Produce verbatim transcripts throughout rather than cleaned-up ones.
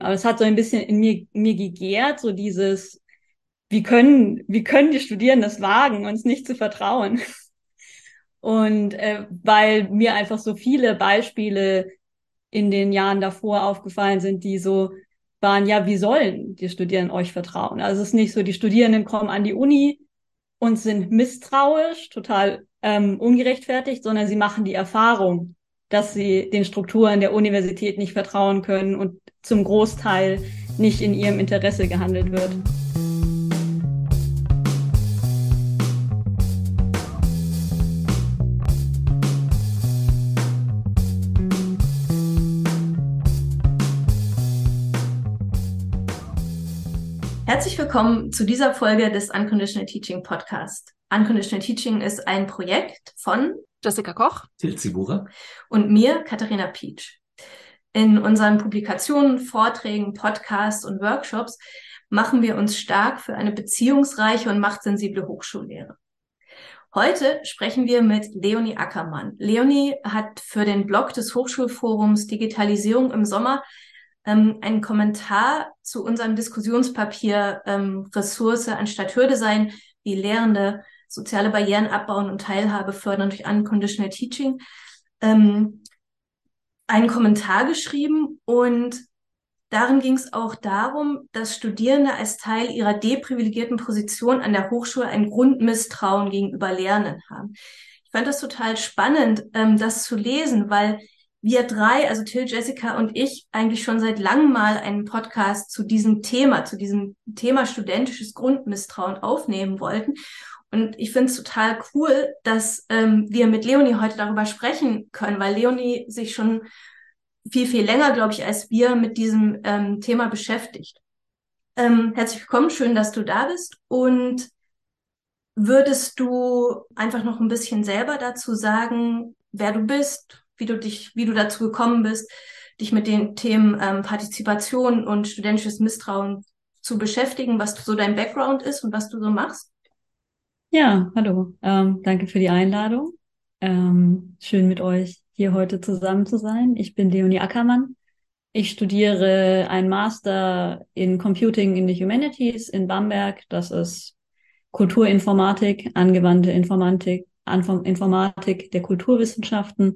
Aber es hat so ein bisschen in mir, in mir gegärt, so dieses, wie können, wie können die Studierenden das wagen, uns nicht zu vertrauen? Und äh, weil mir einfach so viele Beispiele in den Jahren davor aufgefallen sind, die so waren, ja, wie sollen die Studierenden euch vertrauen? Also es ist nicht so, die Studierenden kommen an die Uni und sind misstrauisch, total ähm, ungerechtfertigt, sondern sie machen die Erfahrung, dass sie den Strukturen der Universität nicht vertrauen können und zum Großteil nicht in ihrem Interesse gehandelt wird. Herzlich willkommen zu dieser Folge des Unconditional Teaching Podcast. Unconditional Teaching ist ein Projekt von Jessica Koch, Til Zibura und mir, Katharina Pietsch. In unseren Publikationen, Vorträgen, Podcasts und Workshops machen wir uns stark für eine beziehungsreiche und machtsensible Hochschullehre. Heute sprechen wir mit Leonie Ackermann. Leonie hat für den Blog des Hochschulforums Digitalisierung im Sommer ähm, einen Kommentar zu unserem Diskussionspapier ähm, Ressource anstatt Hürde sein, wie Lehrende soziale Barrieren abbauen und Teilhabe fördern durch Unconditional Teaching, ähm, einen Kommentar geschrieben, und darin ging es auch darum, dass Studierende als Teil ihrer deprivilegierten Position an der Hochschule ein Grundmisstrauen gegenüber Lehrenden haben. Ich fand das total spannend, ähm, das zu lesen, weil wir drei, also Till, Jessica und ich, eigentlich schon seit langem mal einen Podcast zu diesem Thema, zu diesem Thema studentisches Grundmisstrauen aufnehmen wollten. Und ich finde es total cool, dass ähm, wir mit Leonie heute darüber sprechen können, weil Leonie sich schon viel, viel länger, glaube ich, als wir mit diesem ähm, Thema beschäftigt. Ähm, herzlich willkommen, schön, dass du da bist. Und würdest du einfach noch ein bisschen selber dazu sagen, wer du bist, wie du dich, wie du dazu gekommen bist, dich mit den Themen ähm, Partizipation und studentisches Misstrauen zu beschäftigen, was so dein Background ist und was du so machst? Ja, hallo. Ähm, danke für die Einladung. Ähm, schön mit euch hier heute zusammen zu sein. Ich bin Leonie Ackermann. Ich studiere einen Master in Computing in the Humanities in Bamberg. Das ist Kulturinformatik, angewandte Informatik, Anfang Informatik der Kulturwissenschaften.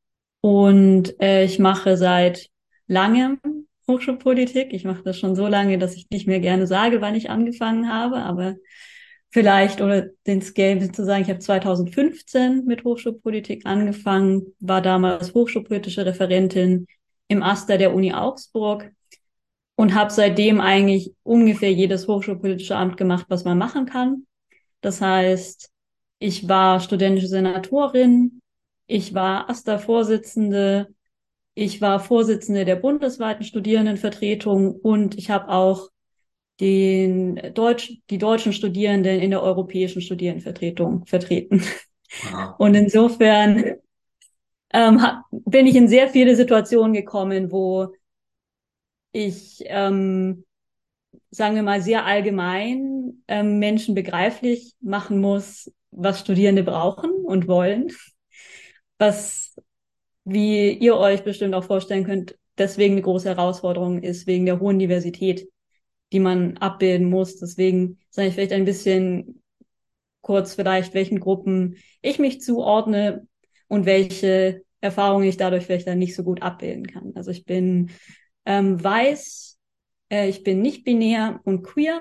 Und äh, ich mache seit langem Hochschulpolitik. Ich mache das schon so lange, dass ich nicht mehr gerne sage, wann ich angefangen habe, aber vielleicht, oder den Scale zu sagen, ich habe zwanzig fünfzehn mit Hochschulpolitik angefangen, war damals hochschulpolitische Referentin im Aster der Uni Augsburg und habe seitdem eigentlich ungefähr jedes hochschulpolitische Amt gemacht, was man machen kann. Das heißt, ich war studentische Senatorin, ich war Aster-Vorsitzende, ich war Vorsitzende der bundesweiten Studierendenvertretung und ich habe auch den Deutsch, die deutschen Studierenden in der europäischen Studierendenvertretung vertreten. Aha. Und insofern ähm, hab, bin ich in sehr viele Situationen gekommen, wo ich, ähm, sagen wir mal, sehr allgemein ähm, Menschen begreiflich machen muss, was Studierende brauchen und wollen, was, wie ihr euch bestimmt auch vorstellen könnt, deswegen eine große Herausforderung ist, wegen der hohen Diversität, die man abbilden muss. Deswegen sage ich vielleicht ein bisschen kurz vielleicht, welchen Gruppen ich mich zuordne und welche Erfahrungen ich dadurch vielleicht dann nicht so gut abbilden kann. Also ich bin ähm, weiß, äh, ich bin nicht binär und queer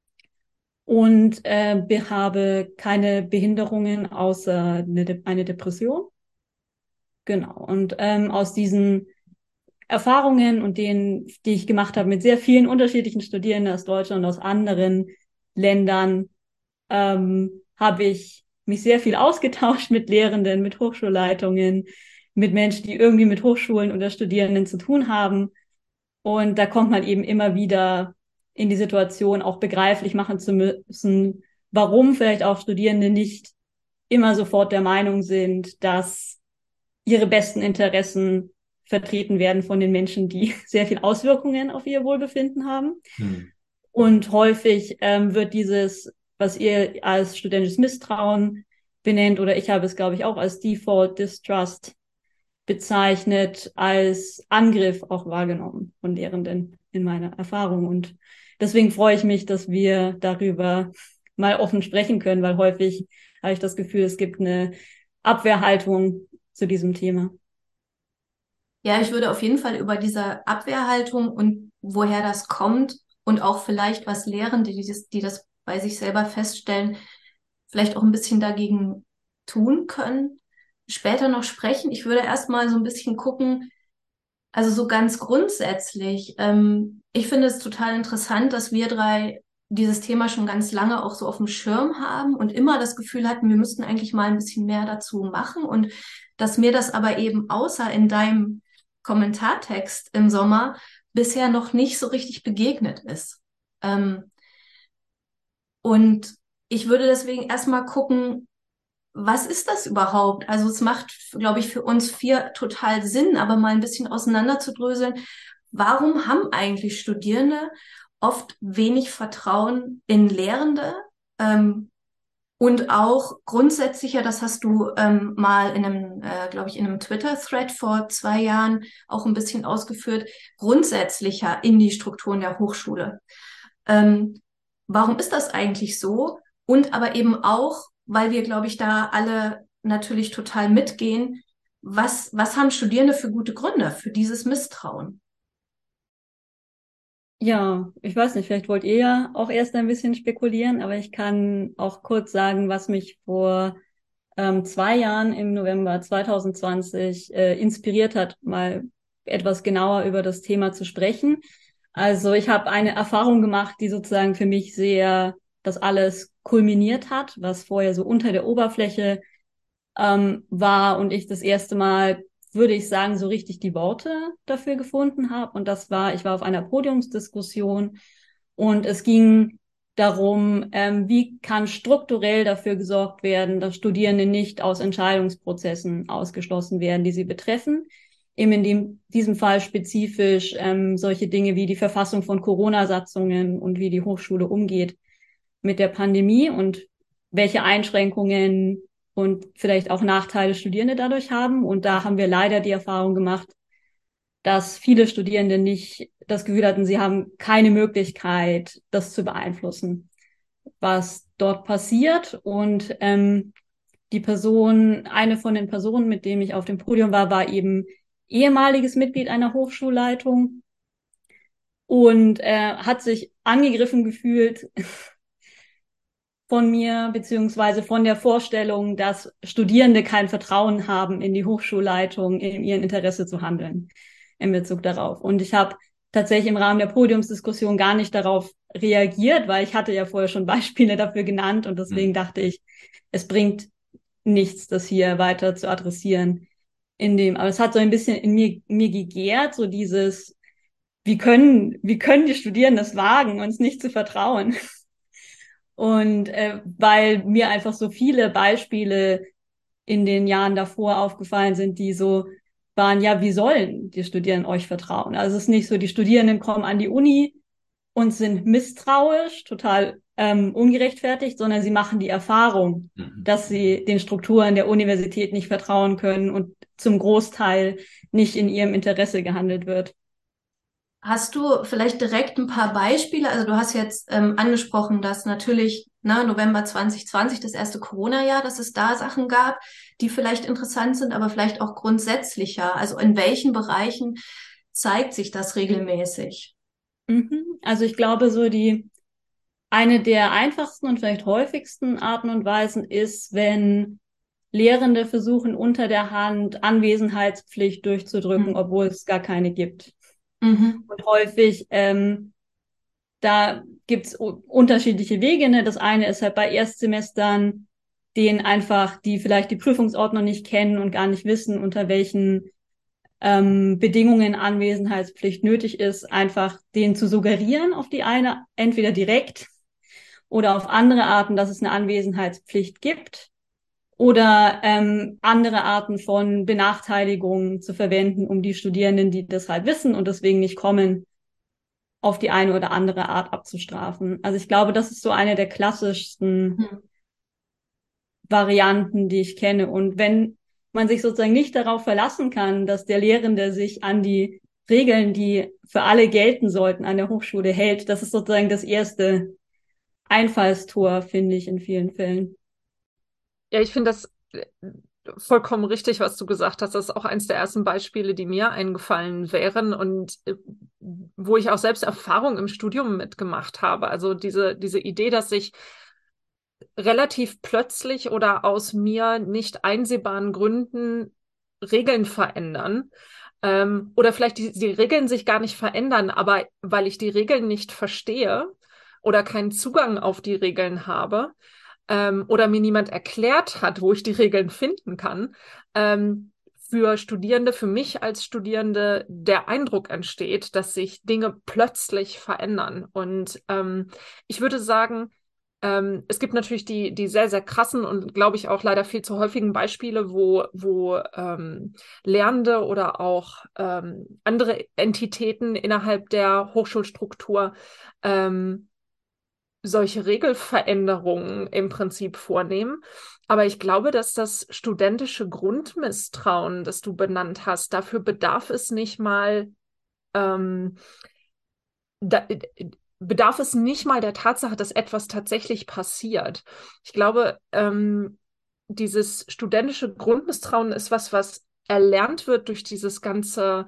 und äh, be- habe keine Behinderungen außer eine, De eine Depression. Genau. Und ähm, aus diesen Erfahrungen und denen, die ich gemacht habe mit sehr vielen unterschiedlichen Studierenden aus Deutschland und aus anderen Ländern, ähm, habe ich mich sehr viel ausgetauscht mit Lehrenden, mit Hochschulleitungen, mit Menschen, die irgendwie mit Hochschulen oder Studierenden zu tun haben. Und da kommt man eben immer wieder in die Situation, auch begreiflich machen zu müssen, warum vielleicht auch Studierende nicht immer sofort der Meinung sind, dass ihre besten Interessen vertreten werden von den Menschen, die sehr viel Auswirkungen auf ihr Wohlbefinden haben. Hm. Und häufig ähm, wird dieses, was ihr als studentisches Misstrauen benennt, oder ich habe es, glaube ich, auch als Default Distrust bezeichnet, als Angriff auch wahrgenommen von Lehrenden. in meiner Erfahrung. Und deswegen freue ich mich, dass wir darüber mal offen sprechen können, weil häufig habe ich das Gefühl, es gibt eine Abwehrhaltung zu diesem Thema. Ja, ich würde auf jeden Fall über diese Abwehrhaltung und woher das kommt und auch vielleicht was Lehrende, die das, die das bei sich selber feststellen, vielleicht auch ein bisschen dagegen tun können, später noch sprechen. Ich würde erstmal so ein bisschen gucken, also so ganz grundsätzlich. Ähm, ich finde es total interessant, dass wir drei dieses Thema schon ganz lange auch so auf dem Schirm haben und immer das Gefühl hatten, wir müssten eigentlich mal ein bisschen mehr dazu machen und dass mir das aber eben außer in deinem Kommentartext im Sommer bisher noch nicht so richtig begegnet ist. Ähm, und ich würde deswegen erstmal gucken, was ist das überhaupt? Also es macht, glaube ich, für uns vier total Sinn, aber mal ein bisschen auseinanderzudröseln. Warum haben eigentlich Studierende oft wenig Vertrauen in Lehrende? Ähm, und auch grundsätzlicher, das hast du ähm, mal in einem, äh, glaube ich, in einem Twitter-Thread vor zwei Jahren auch ein bisschen ausgeführt, grundsätzlicher in die Strukturen der Hochschule. Ähm, warum ist das eigentlich so? Und aber eben auch, weil wir, glaube ich, da alle natürlich total mitgehen, was, was haben Studierende für gute Gründe für dieses Misstrauen? Ja, ich weiß nicht, vielleicht wollt ihr ja auch erst ein bisschen spekulieren, aber ich kann auch kurz sagen, was mich vor ähm, zwei Jahren im November zwanzig zwanzig äh, inspiriert hat, mal etwas genauer über das Thema zu sprechen. Also ich habe eine Erfahrung gemacht, die sozusagen für mich sehr das alles kulminiert hat, was vorher so unter der Oberfläche ähm, war und ich das erste Mal, würde ich sagen, so richtig die Worte dafür gefunden habe. Und das war, ich war auf einer Podiumsdiskussion und es ging darum, ähm, wie kann strukturell dafür gesorgt werden, dass Studierende nicht aus Entscheidungsprozessen ausgeschlossen werden, die sie betreffen. Eben in dem, diesem Fall spezifisch ähm, solche Dinge wie die Verfassung von Corona-Satzungen und wie die Hochschule umgeht mit der Pandemie und welche Einschränkungen und vielleicht auch Nachteile Studierende dadurch haben. Und da haben wir leider die Erfahrung gemacht, dass viele Studierende nicht das Gefühl hatten, sie haben keine Möglichkeit, das zu beeinflussen, was dort passiert. Und ähm, die Person, eine von den Personen, mit dem ich auf dem Podium war, war eben ehemaliges Mitglied einer Hochschulleitung und äh, hat sich angegriffen gefühlt von mir, beziehungsweise von der Vorstellung, dass Studierende kein Vertrauen haben in die Hochschulleitung, in ihrem Interesse zu handeln in Bezug darauf. Und ich habe tatsächlich im Rahmen der Podiumsdiskussion gar nicht darauf reagiert, weil ich hatte ja vorher schon Beispiele dafür genannt und deswegen Hm. dachte ich, es bringt nichts, das hier weiter zu adressieren. In dem, aber es hat so ein bisschen in mir, mir gegärt, so dieses, wie können, wie können die Studierenden es wagen, uns nicht zu vertrauen? Und äh, weil mir einfach so viele Beispiele in den Jahren davor aufgefallen sind, die so waren, ja, wie sollen die Studierenden euch vertrauen? Also es ist nicht so, die Studierenden kommen an die Uni und sind misstrauisch, total ähm, ungerechtfertigt, sondern sie machen die Erfahrung, Mhm. dass sie den Strukturen der Universität nicht vertrauen können und zum Großteil nicht in ihrem Interesse gehandelt wird. Hast du vielleicht direkt ein paar Beispiele? Also du hast jetzt ähm, angesprochen, dass natürlich ne, November zwanzig zwanzig, das erste Corona-Jahr, dass es da Sachen gab, die vielleicht interessant sind, aber vielleicht auch grundsätzlicher. Also in welchen Bereichen zeigt sich das regelmäßig? Mhm. Also ich glaube, so die eine der einfachsten und vielleicht häufigsten Arten und Weisen ist, wenn Lehrende versuchen, unter der Hand Anwesenheitspflicht durchzudrücken, Mhm. obwohl es gar keine gibt. Mhm. Und häufig, ähm, da gibt's u- unterschiedliche Wege. Ne? Das eine ist halt bei Erstsemestern, denen einfach, die vielleicht die Prüfungsordnung nicht kennen und gar nicht wissen, unter welchen ähm, Bedingungen Anwesenheitspflicht nötig ist, einfach denen zu suggerieren auf die eine, entweder direkt oder auf andere Arten, dass es eine Anwesenheitspflicht gibt oder ähm, andere Arten von Benachteiligungen zu verwenden, um die Studierenden, die das halt wissen und deswegen nicht kommen, auf die eine oder andere Art abzustrafen. Also ich glaube, das ist so eine der klassischsten Mhm. Varianten, die ich kenne. Und wenn man sich sozusagen nicht darauf verlassen kann, dass der Lehrende sich an die Regeln, die für alle gelten sollten an der Hochschule, hält. Das ist sozusagen das erste Einfallstor, finde ich, in vielen Fällen. Ja, ich finde das äh, vollkommen richtig, was du gesagt hast. Das ist auch eins der ersten Beispiele, die mir eingefallen wären und äh, wo ich auch selbst Erfahrung im Studium mitgemacht habe. Also diese, diese Idee, dass sich relativ plötzlich oder aus mir nicht einsehbaren Gründen Regeln verändern. Ähm, oder vielleicht die, die Regeln sich gar nicht verändern, aber weil ich die Regeln nicht verstehe oder keinen Zugang auf die Regeln habe, ähm, oder mir niemand erklärt hat, wo ich die Regeln finden kann, ähm, für Studierende, für mich als Studierende der Eindruck entsteht, dass sich Dinge plötzlich verändern. Und ähm, ich würde sagen, ähm, es gibt natürlich die, die sehr, sehr krassen und, glaube ich, auch leider viel zu häufigen Beispiele, wo, wo ähm, Lehrende oder auch ähm, andere Entitäten innerhalb der Hochschulstruktur ähm, solche Regelveränderungen im Prinzip vornehmen. Aber ich glaube, dass das studentische Grundmisstrauen, das du benannt hast, dafür bedarf es nicht mal, ähm, da, bedarf es nicht mal der Tatsache, dass etwas tatsächlich passiert. Ich glaube, ähm, dieses studentische Grundmisstrauen ist was, was erlernt wird durch dieses ganze,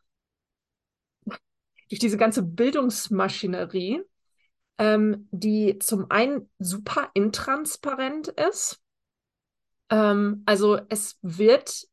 durch diese ganze Bildungsmaschinerie, ähm, die zum einen super intransparent ist. Ähm, also es wird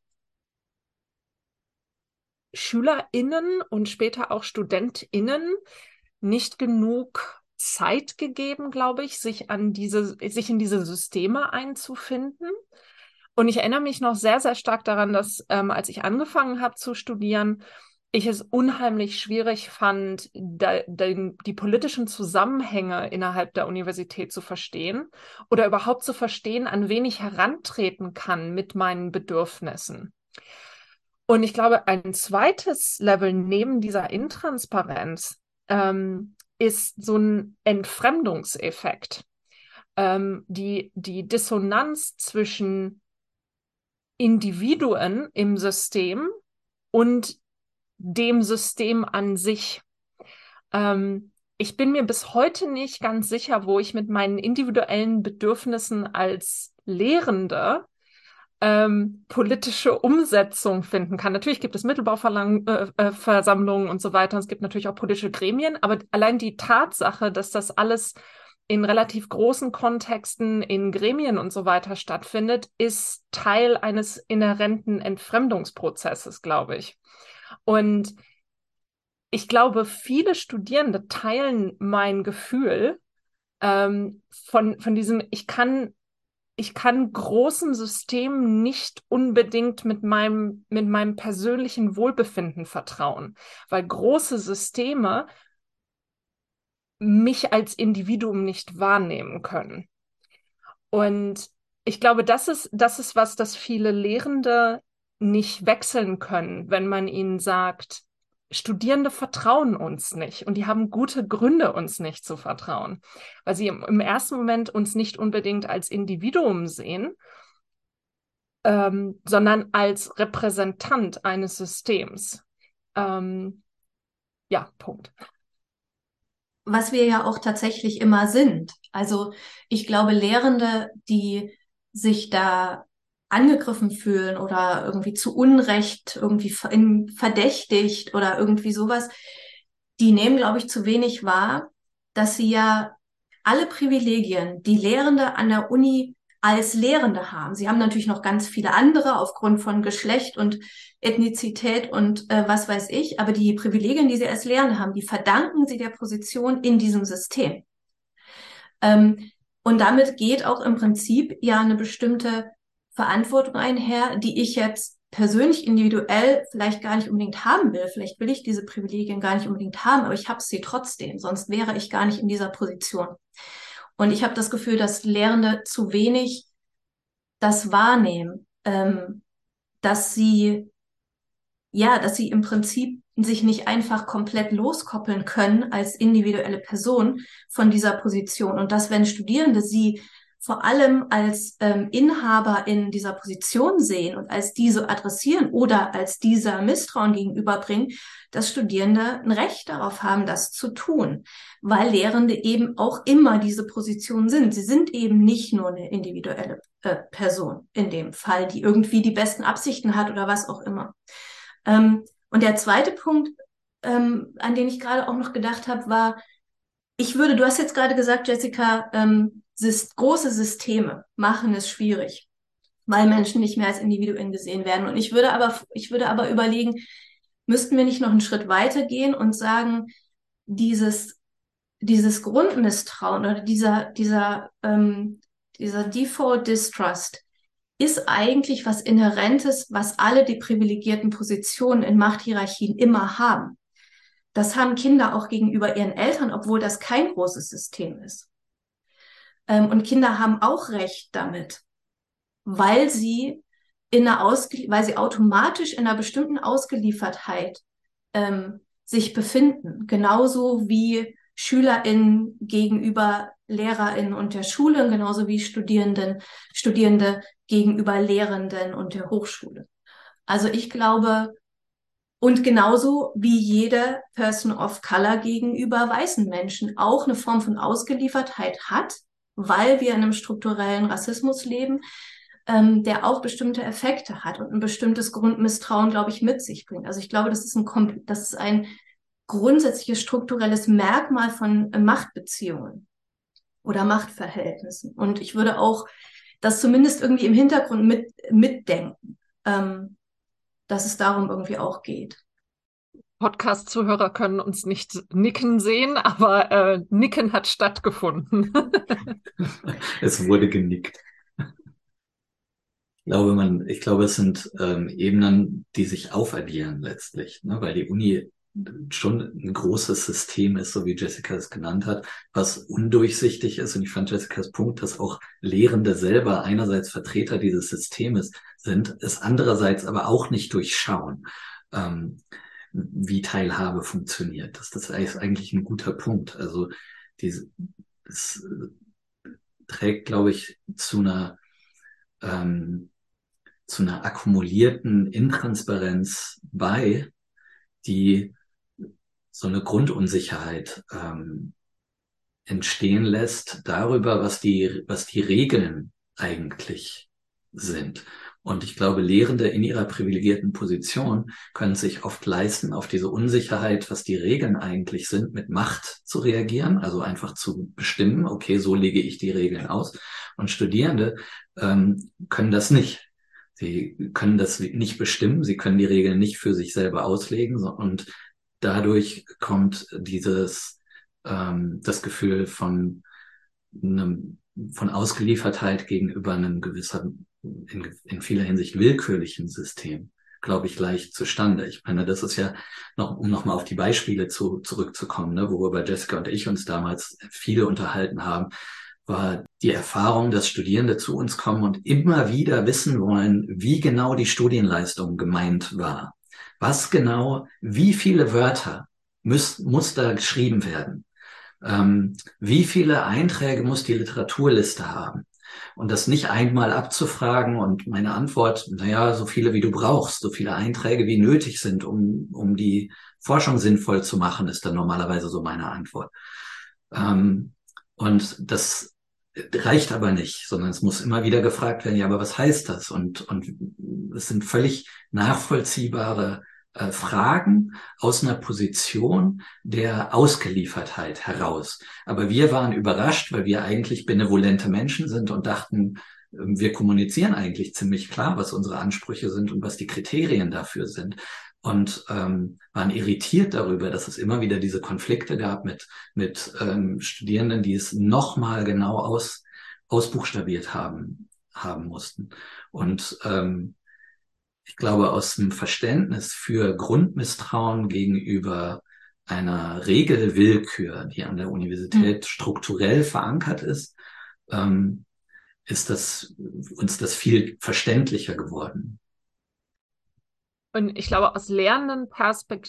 SchülerInnen und später auch StudentInnen nicht genug Zeit gegeben, glaube ich, sich an diese, sich in diese Systeme einzufinden. Und ich erinnere mich noch sehr, sehr stark daran, dass ähm, als ich angefangen habe zu studieren, ich es unheimlich schwierig fand, da, den, die politischen Zusammenhänge innerhalb der Universität zu verstehen oder überhaupt zu verstehen, an wen ich herantreten kann mit meinen Bedürfnissen. Und ich glaube, ein zweites Level neben dieser Intransparenz ähm, ist so ein Entfremdungseffekt. Ähm, die, die Dissonanz zwischen Individuen im System und dem System an sich. Ähm, ich bin mir bis heute nicht ganz sicher, wo ich mit meinen individuellen Bedürfnissen als Lehrende ähm, politische Umsetzung finden kann. Natürlich gibt es Mittelbauversammlungen äh, äh, und so weiter. Und es gibt natürlich auch politische Gremien, aber allein die Tatsache, dass das alles in relativ großen Kontexten, in Gremien und so weiter stattfindet, ist Teil eines inhärenten Entfremdungsprozesses, glaube ich. Und ich glaube, viele Studierende teilen mein Gefühl ähm, von, von diesem, ich kann ich kann großen Systemen nicht unbedingt mit meinem, mit meinem persönlichen Wohlbefinden vertrauen, weil große Systeme mich als Individuum nicht wahrnehmen können. Und ich glaube, das ist, das ist was, das viele Lehrende nicht wechseln können, wenn man ihnen sagt, Studierende vertrauen uns nicht und die haben gute Gründe, uns nicht zu vertrauen, weil sie im, im ersten Moment uns nicht unbedingt als Individuum sehen, ähm, sondern als Repräsentant eines Systems. Ähm, ja, Punkt. Was wir ja auch tatsächlich immer sind. Also ich glaube, Lehrende, die sich da angegriffen fühlen oder irgendwie zu Unrecht irgendwie verdächtigt oder irgendwie sowas, die nehmen, glaube ich, zu wenig wahr, dass sie ja alle Privilegien, die Lehrende an der Uni als Lehrende haben. Sie haben natürlich noch ganz viele andere aufgrund von Geschlecht und Ethnizität und äh, was weiß ich, aber die Privilegien, die sie als Lehrende haben, die verdanken sie der Position in diesem System. Ähm, und damit geht auch im Prinzip ja eine bestimmte Verantwortung einher, die ich jetzt persönlich individuell vielleicht gar nicht unbedingt haben will. Vielleicht will ich diese Privilegien gar nicht unbedingt haben, aber ich habe sie trotzdem, sonst wäre ich gar nicht in dieser Position. Und ich habe das Gefühl, dass Lehrende zu wenig das wahrnehmen, ähm, dass sie, ja, dass sie im Prinzip sich nicht einfach komplett loskoppeln können als individuelle Person von dieser Position. Und dass, wenn Studierende sie vor allem als ähm, Inhaber in dieser Position sehen und als diese adressieren oder als dieser Misstrauen gegenüberbringen, dass Studierende ein Recht darauf haben, das zu tun, weil Lehrende eben auch immer diese Position sind. Sie sind eben nicht nur eine individuelle äh, Person in dem Fall, die irgendwie die besten Absichten hat oder was auch immer. Ähm, und der zweite Punkt, ähm, an den ich gerade auch noch gedacht habe, war, ich würde, du hast jetzt gerade gesagt, Jessica, ähm, Syst- große Systeme machen es schwierig, weil Menschen nicht mehr als Individuen gesehen werden. Und ich würde aber, ich würde aber überlegen, müssten wir nicht noch einen Schritt weiter gehen und sagen, dieses, dieses Grundmisstrauen oder dieser, dieser, ähm, dieser Default Distrust ist eigentlich was Inhärentes, was alle die privilegierten Positionen in Machthierarchien immer haben. Das haben Kinder auch gegenüber ihren Eltern, obwohl das kein großes System ist. Ähm, und Kinder haben auch Recht damit, weil sie in einer Ausge weil sie automatisch in einer bestimmten Ausgeliefertheit ähm, sich befinden. Genauso wie SchülerInnen gegenüber LehrerInnen und der Schule, genauso wie Studierenden, Studierende gegenüber Lehrenden und der Hochschule. Also ich glaube, und genauso wie jede Person of Color gegenüber weißen Menschen auch eine Form von Ausgeliefertheit hat, weil wir in einem strukturellen Rassismus leben, ähm, der auch bestimmte Effekte hat und ein bestimmtes Grundmisstrauen, glaube ich, mit sich bringt. Also ich glaube, das ist ein, das ist ein grundsätzliches strukturelles Merkmal von äh, Machtbeziehungen oder Machtverhältnissen. Und ich würde auch das zumindest irgendwie im Hintergrund mit, mitdenken, ähm, dass es darum irgendwie auch geht. Podcast-Zuhörer können uns nicht nicken sehen, aber äh, Nicken hat stattgefunden. Es wurde genickt. Ich glaube, man, ich glaube, es sind ähm, Ebenen, die sich aufaddieren letztlich, ne? Weil die Uni schon ein großes System ist, so wie Jessica es genannt hat, was undurchsichtig ist. Und ich fand Jessicas Punkt, dass auch Lehrende selber einerseits Vertreter dieses Systems sind, es andererseits aber auch nicht durchschauen, ähm, wie Teilhabe funktioniert. Das, das ist eigentlich ein guter Punkt. Also diese, es trägt, glaube ich, zu einer ähm, zu einer akkumulierten Intransparenz bei, die so eine Grundunsicherheit ähm, entstehen lässt darüber, was die, was die Regeln eigentlich sind. Und ich glaube, Lehrende in ihrer privilegierten Position können sich oft leisten, auf diese Unsicherheit, was die Regeln eigentlich sind, mit Macht zu reagieren, also einfach zu bestimmen, okay, so lege ich die Regeln aus. Und Studierende ähm, können das nicht. Sie können das nicht bestimmen, sie können die Regeln nicht für sich selber auslegen und dadurch kommt dieses ähm, das Gefühl von einem, von Ausgeliefertheit gegenüber einem gewissen, in, in vieler Hinsicht willkürlichen System, glaube ich, leicht zustande. Ich meine, das ist ja noch, um nochmal auf die Beispiele zu, zurückzukommen, ne, worüber Jessica und ich uns damals viele unterhalten haben, war die Erfahrung, dass Studierende zu uns kommen und immer wieder wissen wollen, wie genau die Studienleistung gemeint war. Was genau, wie viele Wörter muss, muss da geschrieben werden? Ähm, wie viele Einträge muss die Literaturliste haben? Und das nicht einmal abzufragen und meine Antwort, naja, so viele wie du brauchst, so viele Einträge wie nötig sind, um, um die Forschung sinnvoll zu machen, ist dann normalerweise so meine Antwort. Ähm, und das reicht aber nicht, sondern es muss immer wieder gefragt werden, ja, aber was heißt das? Und, und es sind völlig nachvollziehbare äh, Fragen aus einer Position der Ausgeliefertheit heraus. Aber wir waren überrascht, weil wir eigentlich benevolente Menschen sind und dachten, wir kommunizieren eigentlich ziemlich klar, was unsere Ansprüche sind und was die Kriterien dafür sind. Und ähm, waren irritiert darüber, dass es immer wieder diese Konflikte gab mit mit ähm, Studierenden, die es nochmal genau aus ausbuchstabiert haben haben mussten. Und ähm, ich glaube, aus dem Verständnis für Grundmisstrauen gegenüber einer Regelwillkür, die an der Universität strukturell verankert ist, ähm, ist das uns das viel verständlicher geworden. Und ich glaube, aus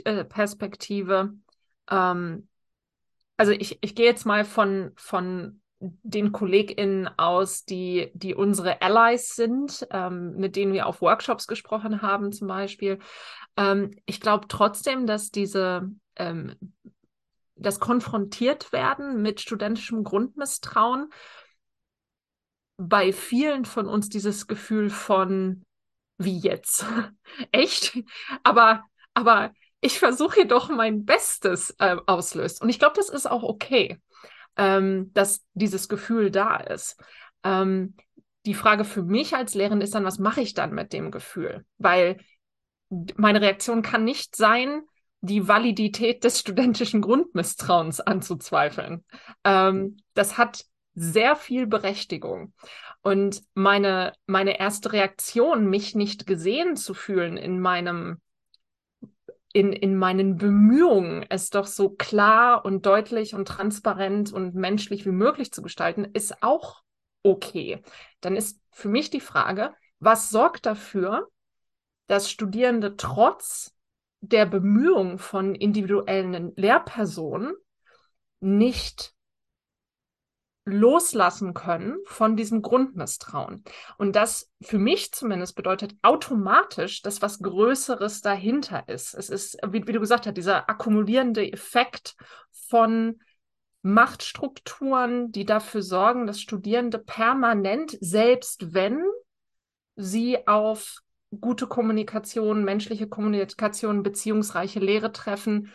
Lernenden-Perspektive, ähm, also ich, ich gehe jetzt mal von, von den KollegInnen aus, die, die unsere Allies sind, ähm, mit denen wir auf Workshops gesprochen haben zum Beispiel. Ähm, ich glaube trotzdem, dass diese, ähm, das konfrontiert werden mit studentischem Grundmisstrauen bei vielen von uns dieses Gefühl von, wie jetzt? Echt? Aber, aber ich versuche doch mein Bestes äh, auslöst. Und ich glaube, das ist auch okay, ähm, dass dieses Gefühl da ist. Ähm, die Frage für mich als Lehrerin ist dann, was mache ich dann mit dem Gefühl? Weil meine Reaktion kann nicht sein, die Validität des studentischen Grundmisstrauens anzuzweifeln. Ähm, das hat sehr viel Berechtigung. Und meine, meine erste Reaktion, mich nicht gesehen zu fühlen in meinem, in, in meinen Bemühungen, es doch so klar und deutlich und transparent und menschlich wie möglich zu gestalten, ist auch okay. Dann ist für mich die Frage, was sorgt dafür, dass Studierende trotz der Bemühungen von individuellen Lehrpersonen nicht loslassen können von diesem Grundmisstrauen. Und das für mich zumindest bedeutet automatisch, dass was Größeres dahinter ist. Es ist, wie, wie du gesagt hast, dieser akkumulierende Effekt von Machtstrukturen, die dafür sorgen, dass Studierende permanent, selbst wenn sie auf gute Kommunikation, menschliche Kommunikation, beziehungsreiche Lehre treffen,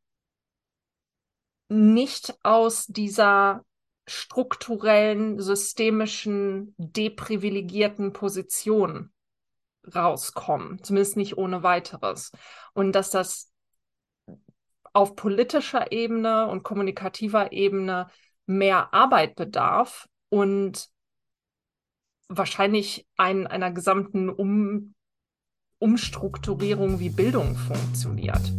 nicht aus dieser strukturellen, systemischen, deprivilegierten Position rauskommen, zumindest nicht ohne weiteres. Und dass das auf politischer Ebene und kommunikativer Ebene mehr Arbeit bedarf und wahrscheinlich ein, einer gesamten um Umstrukturierung, wie Bildung funktioniert.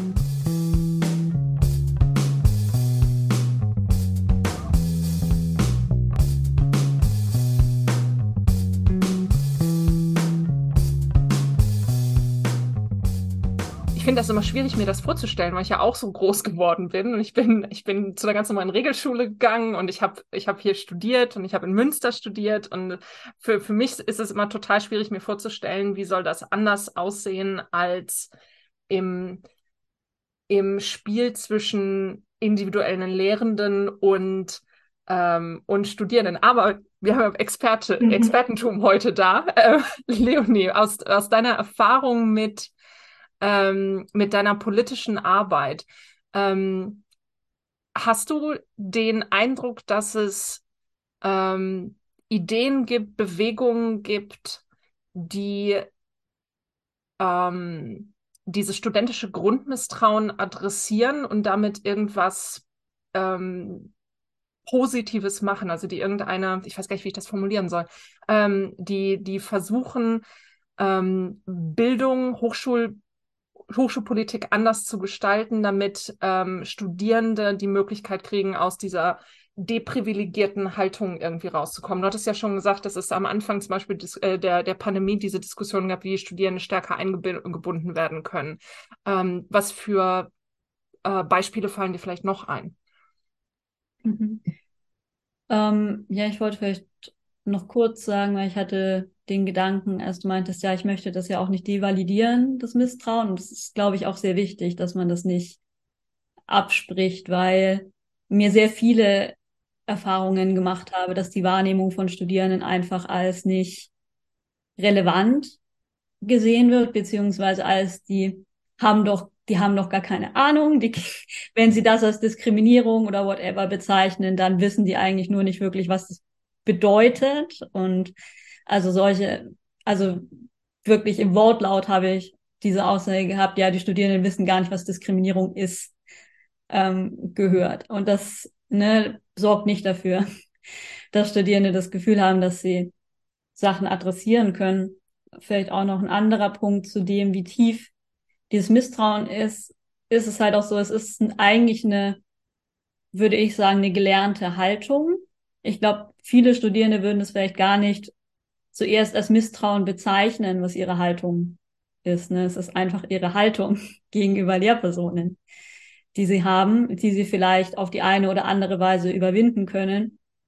Ich finde das immer schwierig, mir das vorzustellen, weil ich ja auch so groß geworden bin. Und ich bin, ich bin zu einer ganz normalen Regelschule gegangen und ich habe ich hab hier studiert und ich habe in Münster studiert. Und für, für mich ist es immer total schwierig, mir vorzustellen, wie soll das anders aussehen als im, im Spiel zwischen individuellen Lehrenden und, ähm, und Studierenden. Aber wir haben Experte, Mhm. Expertentum heute da. Äh, Leonie, aus, aus deiner Erfahrung mit ähm, mit deiner politischen Arbeit. Ähm, hast du den Eindruck, dass es ähm, Ideen gibt, Bewegungen gibt, die ähm, dieses studentische Grundmisstrauen adressieren und damit irgendwas ähm, Positives machen, also die irgendeine, ich weiß gar nicht, wie ich das formulieren soll, ähm, die, die versuchen, ähm, Bildung, Hochschul Hochschulpolitik anders zu gestalten, damit ähm, Studierende die Möglichkeit kriegen, aus dieser deprivilegierten Haltung irgendwie rauszukommen. Du hattest ja schon gesagt, dass es am Anfang zum Beispiel des, äh, der, der Pandemie diese Diskussion gab, wie Studierende stärker eingebunden werden können. Ähm, was für äh, Beispiele fallen dir vielleicht noch ein? Mhm. Ähm, ja, ich wollte vielleicht noch kurz sagen, weil ich hatte den Gedanken, als du meintest, ja, ich möchte das ja auch nicht devalidieren, das Misstrauen. Und das ist, glaube ich, auch sehr wichtig, dass man das nicht abspricht, weil mir sehr viele Erfahrungen gemacht habe, dass die Wahrnehmung von Studierenden einfach als nicht relevant gesehen wird, beziehungsweise als die haben doch, die haben doch gar keine Ahnung. Die, wenn sie das als Diskriminierung oder whatever bezeichnen, dann wissen die eigentlich nur nicht wirklich, was das bedeutet. Und also solche, also wirklich im Wortlaut habe ich diese Aussage gehabt, ja, die Studierenden wissen gar nicht, was Diskriminierung ist, ähm, gehört. Und das, ne, sorgt nicht dafür, dass Studierende das Gefühl haben, dass sie Sachen adressieren können. Vielleicht auch noch ein anderer Punkt zu dem, wie tief dieses Misstrauen ist, ist es halt auch so, es ist eigentlich eine, würde ich sagen, eine gelernte Haltung. Ich glaube, viele Studierende würden es vielleicht gar nicht zuerst als Misstrauen bezeichnen, was ihre Haltung ist. Ne? Es ist einfach ihre Haltung gegenüber Lehrpersonen, die sie haben, die sie vielleicht auf die eine oder andere Weise überwinden können.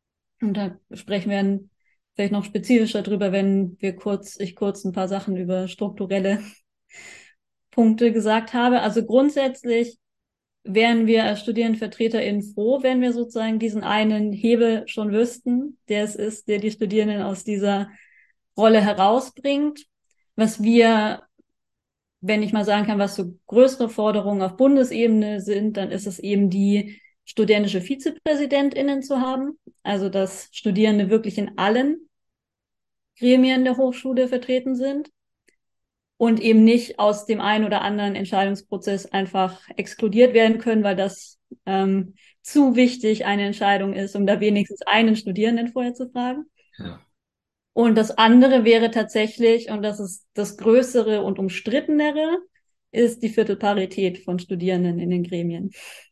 Und da sprechen wir dann vielleicht noch spezifischer drüber, wenn wir kurz, ich kurz ein paar Sachen über strukturelle Punkte gesagt habe. Also grundsätzlich wären wir als StudierendenvertreterInnen froh, wenn wir sozusagen diesen einen Hebel schon wüssten, der es ist, der die Studierenden aus dieser Rolle herausbringt. Was wir, wenn ich mal sagen kann, was so größere Forderungen auf Bundesebene sind, dann ist es eben die studentische VizepräsidentInnen zu haben. Also, dass Studierende wirklich in allen Gremien der Hochschule vertreten sind und eben nicht aus dem einen oder anderen Entscheidungsprozess einfach exkludiert werden können, weil das ähm, zu wichtig eine Entscheidung ist, um da wenigstens einen Studierenden vorher zu fragen. Ja. Und das andere wäre tatsächlich, und das ist das Größere und Umstrittenere, ist die Viertelparität von Studierenden in den Gremien.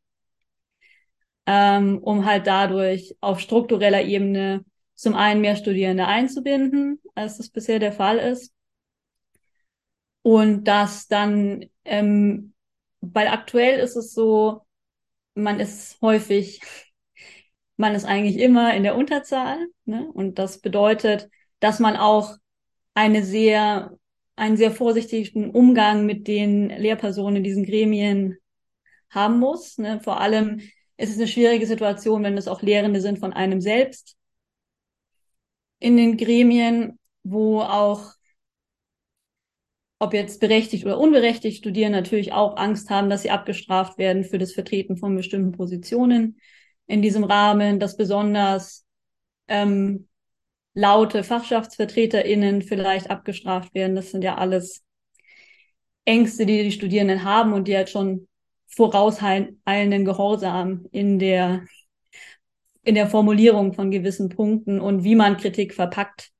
Ähm, um halt dadurch auf struktureller Ebene zum einen mehr Studierende einzubinden, als das bisher der Fall ist. Und das dann, ähm, weil aktuell ist es so, man ist häufig, man ist eigentlich immer in der Unterzahl, ne? Und das bedeutet, dass man auch eine sehr, einen sehr vorsichtigen Umgang mit den Lehrpersonen in diesen Gremien haben muss, ne? Vor allem ist es eine schwierige Situation, wenn es auch Lehrende sind von einem selbst in den Gremien, wo auch, ob jetzt berechtigt oder unberechtigt, Studierende natürlich auch Angst haben, dass sie abgestraft werden für das Vertreten von bestimmten Positionen in diesem Rahmen, dass besonders ähm, laute FachschaftsvertreterInnen vielleicht abgestraft werden. Das sind ja alles Ängste, die die Studierenden haben und die halt schon vorauseilenden Gehorsam in der in der Formulierung von gewissen Punkten und wie man Kritik verpackt,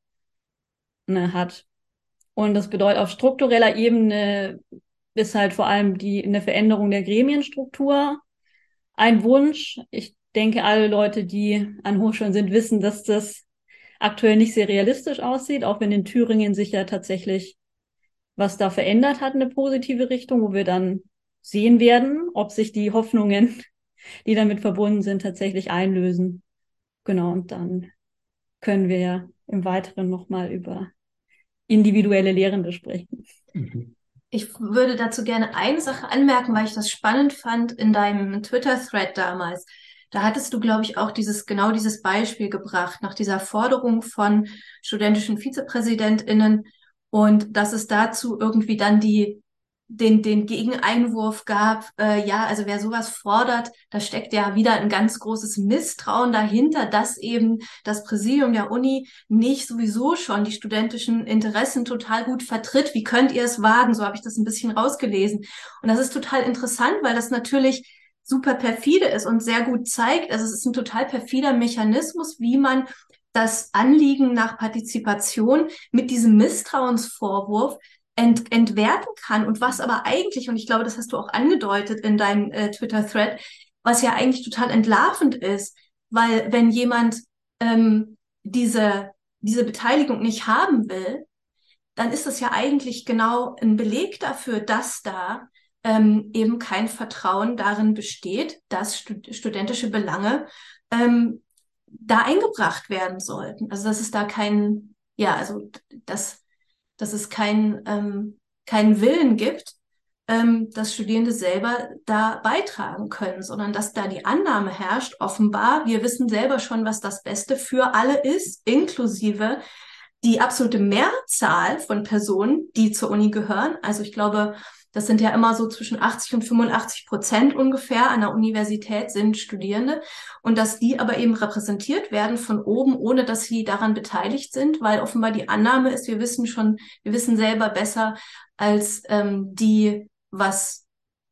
ne, hat. Und das bedeutet, auf struktureller Ebene ist halt vor allem die eine Veränderung der Gremienstruktur ein Wunsch. Ich denke, alle Leute, die an Hochschulen sind, wissen, dass das aktuell nicht sehr realistisch aussieht, auch wenn in Thüringen sich ja tatsächlich was da verändert hat, eine positive Richtung, wo wir dann sehen werden, ob sich die Hoffnungen, die damit verbunden sind, tatsächlich einlösen. Genau, und dann können wir ja im Weiteren nochmal über individuelle Lehrende sprechen. Mhm. Ich würde dazu gerne eine Sache anmerken, weil ich das spannend fand in deinem Twitter-Thread damals. Da hattest du, glaube ich, auch dieses, genau dieses Beispiel gebracht, nach dieser Forderung von studentischen VizepräsidentInnen und dass es dazu irgendwie dann die, den, den Gegeneinwurf gab, äh, ja, also wer sowas fordert, da steckt ja wieder ein ganz großes Misstrauen dahinter, dass eben das Präsidium der Uni nicht sowieso schon die studentischen Interessen total gut vertritt. Wie könnt ihr es wagen? So habe ich das ein bisschen rausgelesen. Und das ist total interessant, weil das natürlich super perfide ist und sehr gut zeigt, also es ist ein total perfider Mechanismus, wie man das Anliegen nach Partizipation mit diesem Misstrauensvorwurf ent, entwerten kann und was aber eigentlich, und ich glaube, das hast du auch angedeutet in deinem äh, Twitter-Thread, was ja eigentlich total entlarvend ist, weil wenn jemand ähm, diese, diese Beteiligung nicht haben will, dann ist das ja eigentlich genau ein Beleg dafür, dass da ähm, eben kein Vertrauen darin besteht, dass stud studentische Belange ähm, da eingebracht werden sollten. Also dass es da kein, ja, also dass, dass es kein, ähm, keinen Willen gibt, ähm, dass Studierende selber da beitragen können, sondern dass da die Annahme herrscht, offenbar, wir wissen selber schon, was das Beste für alle ist, inklusive die absolute Mehrzahl von Personen, die zur Uni gehören. Also ich glaube, das sind ja immer so zwischen achtzig und fünfundachtzig Prozent ungefähr an der Universität sind Studierende und dass die aber eben repräsentiert werden von oben, ohne dass sie daran beteiligt sind, weil offenbar die Annahme ist, wir wissen schon, wir wissen selber besser als ähm, die, was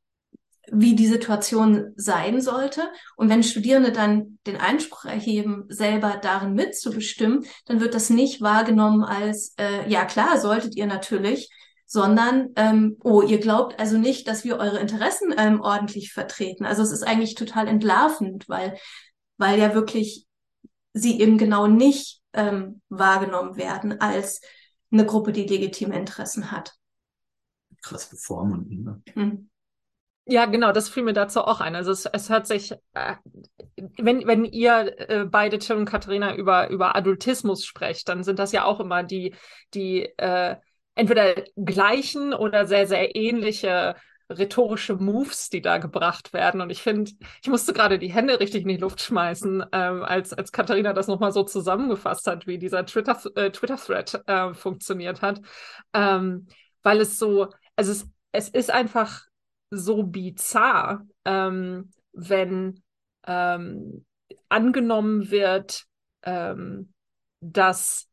wie die Situation sein sollte. Und wenn Studierende dann den Einspruch erheben, selber darin mitzubestimmen, dann wird das nicht wahrgenommen als, äh, ja klar, solltet ihr natürlich, sondern, ähm, oh, ihr glaubt also nicht, dass wir eure Interessen ähm, ordentlich vertreten. Also es ist eigentlich total entlarvend, weil, weil ja wirklich sie eben genau nicht ähm, wahrgenommen werden als eine Gruppe, die legitime Interessen hat. Krass bevormunden, ne? Hm. Ja, genau, das fiel mir dazu auch ein. Also es, es hört sich, äh, wenn, wenn ihr äh, beide, Tim und Katharina, über, über Adultismus sprecht, dann sind das ja auch immer die, die äh, entweder gleichen oder sehr, sehr ähnliche rhetorische Moves, die da gebracht werden. Und ich finde, ich musste gerade die Hände richtig in die Luft schmeißen, ähm, als, als Katharina das nochmal so zusammengefasst hat, wie dieser Twitter, äh, Twitter-Thread äh, funktioniert hat. Ähm, weil es so, also es, es ist einfach so bizarr, ähm, wenn ähm, angenommen wird, ähm, dass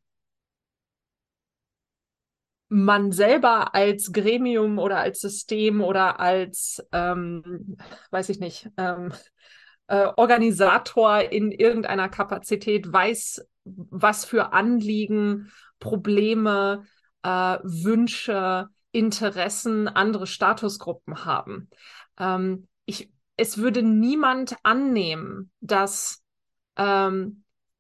man selber als Gremium oder als System oder als, ähm, weiß ich nicht, ähm, äh, Organisator in irgendeiner Kapazität weiß, was für Anliegen, Probleme, äh, Wünsche, Interessen andere Statusgruppen haben. Ähm, ich, es würde niemand annehmen, dass ähm,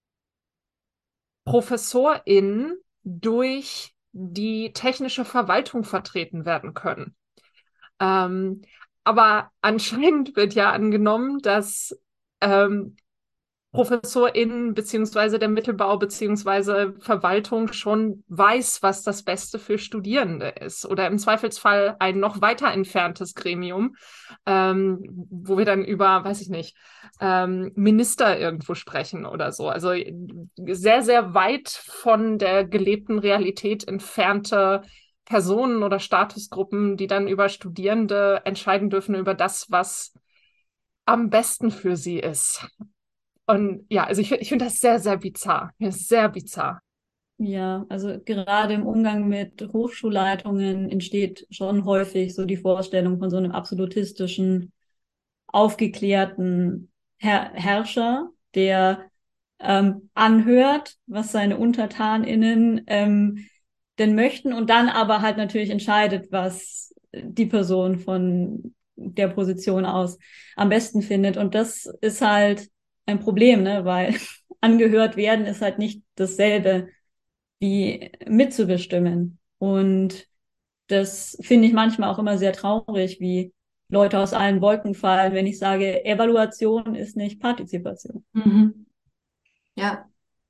ProfessorInnen durch die technische Verwaltung vertreten werden können. Ähm, aber anscheinend wird ja angenommen, dass ähm, ProfessorInnen beziehungsweise der Mittelbau beziehungsweise Verwaltung schon weiß, was das Beste für Studierende ist. Oder im Zweifelsfall ein noch weiter entferntes Gremium, ähm, wo wir dann über, weiß ich nicht, ähm, Minister irgendwo sprechen oder so. Also sehr, sehr weit von der gelebten Realität entfernte Personen oder Statusgruppen, die dann über Studierende entscheiden dürfen, über das, was am besten für sie ist. Und ja, also ich, ich finde das sehr, sehr bizarr. Ja, sehr bizarr. Ja, also gerade im Umgang mit Hochschulleitungen entsteht schon häufig so die Vorstellung von so einem absolutistischen, aufgeklärten Herr Herrscher, der ähm, anhört, was seine UntertanInnen ähm, denn möchten und dann aber halt natürlich entscheidet, was die Person von der Position aus am besten findet. Und das ist halt ein Problem, ne? Weil angehört werden ist halt nicht dasselbe wie mitzubestimmen. Und das finde ich manchmal auch immer sehr traurig, wie Leute aus allen Wolken fallen, wenn ich sage, Evaluation ist nicht Partizipation. Mhm. Ja.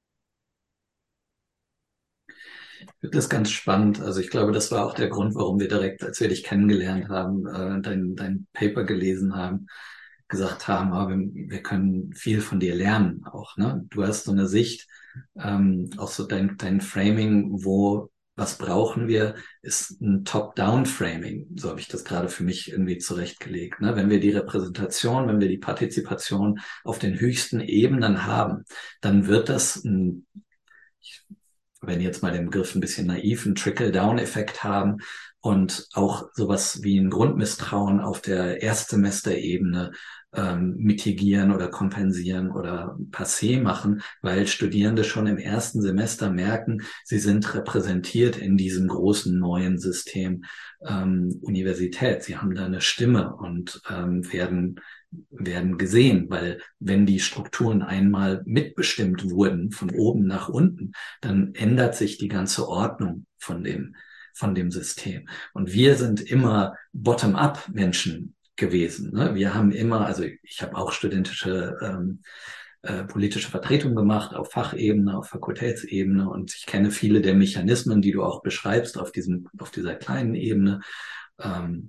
Ich finde das ganz spannend. Also ich glaube, das war auch der Grund, warum wir direkt, als wir dich kennengelernt haben, äh, dein, dein Paper gelesen haben, gesagt haben, ah, wir, wir können viel von dir lernen auch, ne? Du hast so eine Sicht, ähm, auch so dein, dein Framing, wo, was brauchen wir, ist ein Top-Down-Framing. So habe ich das gerade für mich irgendwie zurechtgelegt, ne? Wenn wir die Repräsentation, wenn wir die Partizipation auf den höchsten Ebenen haben, dann wird das ein, ich wenn jetzt mal den Begriff ein bisschen naiv, einen Trickle-Down-Effekt haben und auch sowas wie ein Grundmisstrauen auf der Erstsemesterebene ähm, mitigieren oder kompensieren oder passé machen, weil Studierende schon im ersten Semester merken, sie sind repräsentiert in diesem großen neuen System ähm, Universität. Sie haben da eine Stimme und ähm, werden werden gesehen, weil wenn die Strukturen einmal mitbestimmt wurden von oben nach unten, dann ändert sich die ganze Ordnung von dem von dem System. Und wir sind immer bottom-up Menschen gewesen. Ne? Wir haben immer, also ich habe auch studentische ähm, äh, politische Vertretung gemacht auf Fachebene, auf Fakultätsebene und ich kenne viele der Mechanismen, die du auch beschreibst auf diesem auf dieser kleinen Ebene. Ähm,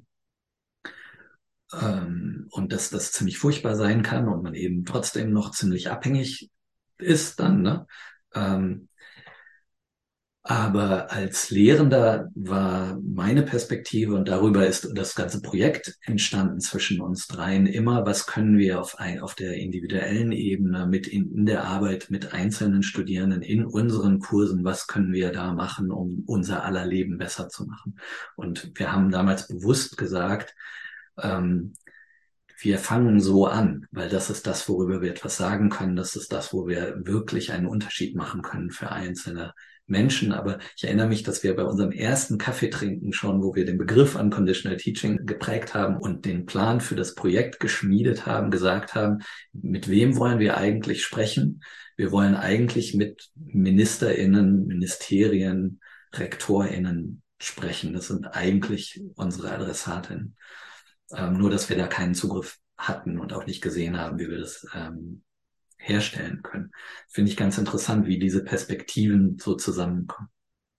ähm, und dass das ziemlich furchtbar sein kann und man eben trotzdem noch ziemlich abhängig ist dann, ne? Ähm, aber als Lehrender war meine Perspektive und darüber ist das ganze Projekt entstanden zwischen uns dreien immer, was können wir auf, ein, auf der individuellen Ebene mit in, in der Arbeit mit einzelnen Studierenden in unseren Kursen, was können wir da machen, um unser aller Leben besser zu machen. Und wir haben damals bewusst gesagt, ähm, wir fangen so an, weil das ist das, worüber wir etwas sagen können. Das ist das, wo wir wirklich einen Unterschied machen können für einzelne Menschen. Aber ich erinnere mich, dass wir bei unserem ersten Kaffeetrinken schon, wo wir den Begriff Unconditional Teaching geprägt haben und den Plan für das Projekt geschmiedet haben, gesagt haben, mit wem wollen wir eigentlich sprechen? Wir wollen eigentlich mit MinisterInnen, Ministerien, RektorInnen sprechen. Das sind eigentlich unsere Adressatinnen. Ähm, nur, dass wir da keinen Zugriff hatten und auch nicht gesehen haben, wie wir das ähm, herstellen können. Finde ich ganz interessant, wie diese Perspektiven so zusammenkommen.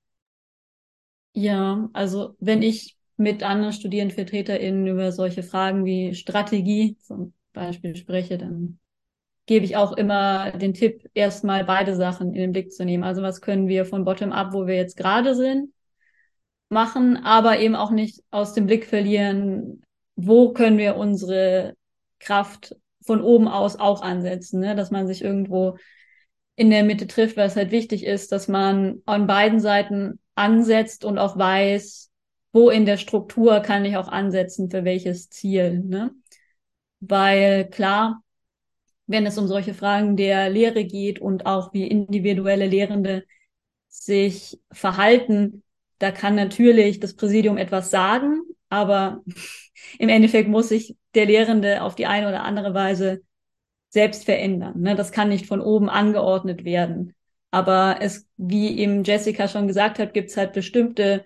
Ja, also wenn ich mit anderen StudierendenvertreterInnen über solche Fragen wie Strategie zum Beispiel spreche, dann gebe ich auch immer den Tipp, erstmal beide Sachen in den Blick zu nehmen. Also was können wir von Bottom-up, wo wir jetzt gerade sind, machen, aber eben auch nicht aus dem Blick verlieren, wo können wir unsere Kraft von oben aus auch ansetzen, ne? Dass man sich irgendwo in der Mitte trifft, weil es halt wichtig ist, dass man an beiden Seiten ansetzt und auch weiß, wo in der Struktur kann ich auch ansetzen, für welches Ziel, ne? Weil klar, wenn es um solche Fragen der Lehre geht und auch wie individuelle Lehrende sich verhalten, da kann natürlich das Präsidium etwas sagen, aber im Endeffekt muss sich der Lehrende auf die eine oder andere Weise selbst verändern. Ne? Das kann nicht von oben angeordnet werden. Aber es, wie eben Jessica schon gesagt hat, gibt es halt bestimmte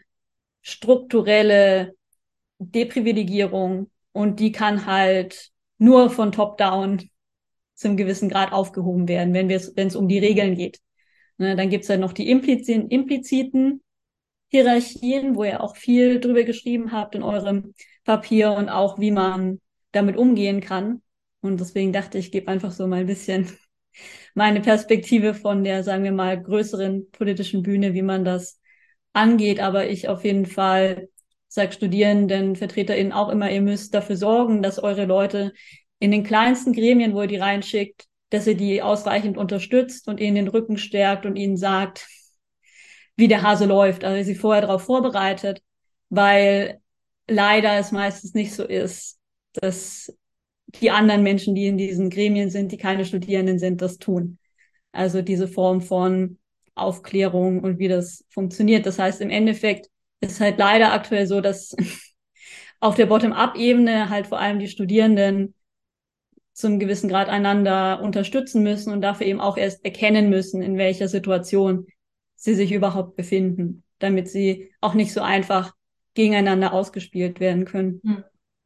strukturelle Deprivilegierung und die kann halt nur von Top-Down zum gewissen Grad aufgehoben werden, wenn wir wenn es um die Regeln geht. Ne, dann gibt's halt noch die impliziten, impliziten Hierarchien, wo ihr auch viel drüber geschrieben habt in eurem Papier und auch, wie man damit umgehen kann. Und deswegen dachte ich, ich gebe einfach so mal ein bisschen meine Perspektive von der, sagen wir mal, größeren politischen Bühne, wie man das angeht. Aber ich auf jeden Fall sage Studierenden, VertreterInnen auch immer, ihr müsst dafür sorgen, dass eure Leute in den kleinsten Gremien, wo ihr die reinschickt, dass ihr die ausreichend unterstützt und ihnen den Rücken stärkt und ihnen sagt, wie der Hase läuft, also sie vorher darauf vorbereitet, weil leider es meistens nicht so ist, dass die anderen Menschen, die in diesen Gremien sind, die keine Studierenden sind, das tun. Also diese Form von Aufklärung und wie das funktioniert. Das heißt, im Endeffekt ist halt leider aktuell so, dass auf der Bottom-up-Ebene halt vor allem die Studierenden zum gewissen Grad einander unterstützen müssen und dafür eben auch erst erkennen müssen, in welcher Situation sie sich überhaupt befinden, damit sie auch nicht so einfach gegeneinander ausgespielt werden können. Hm.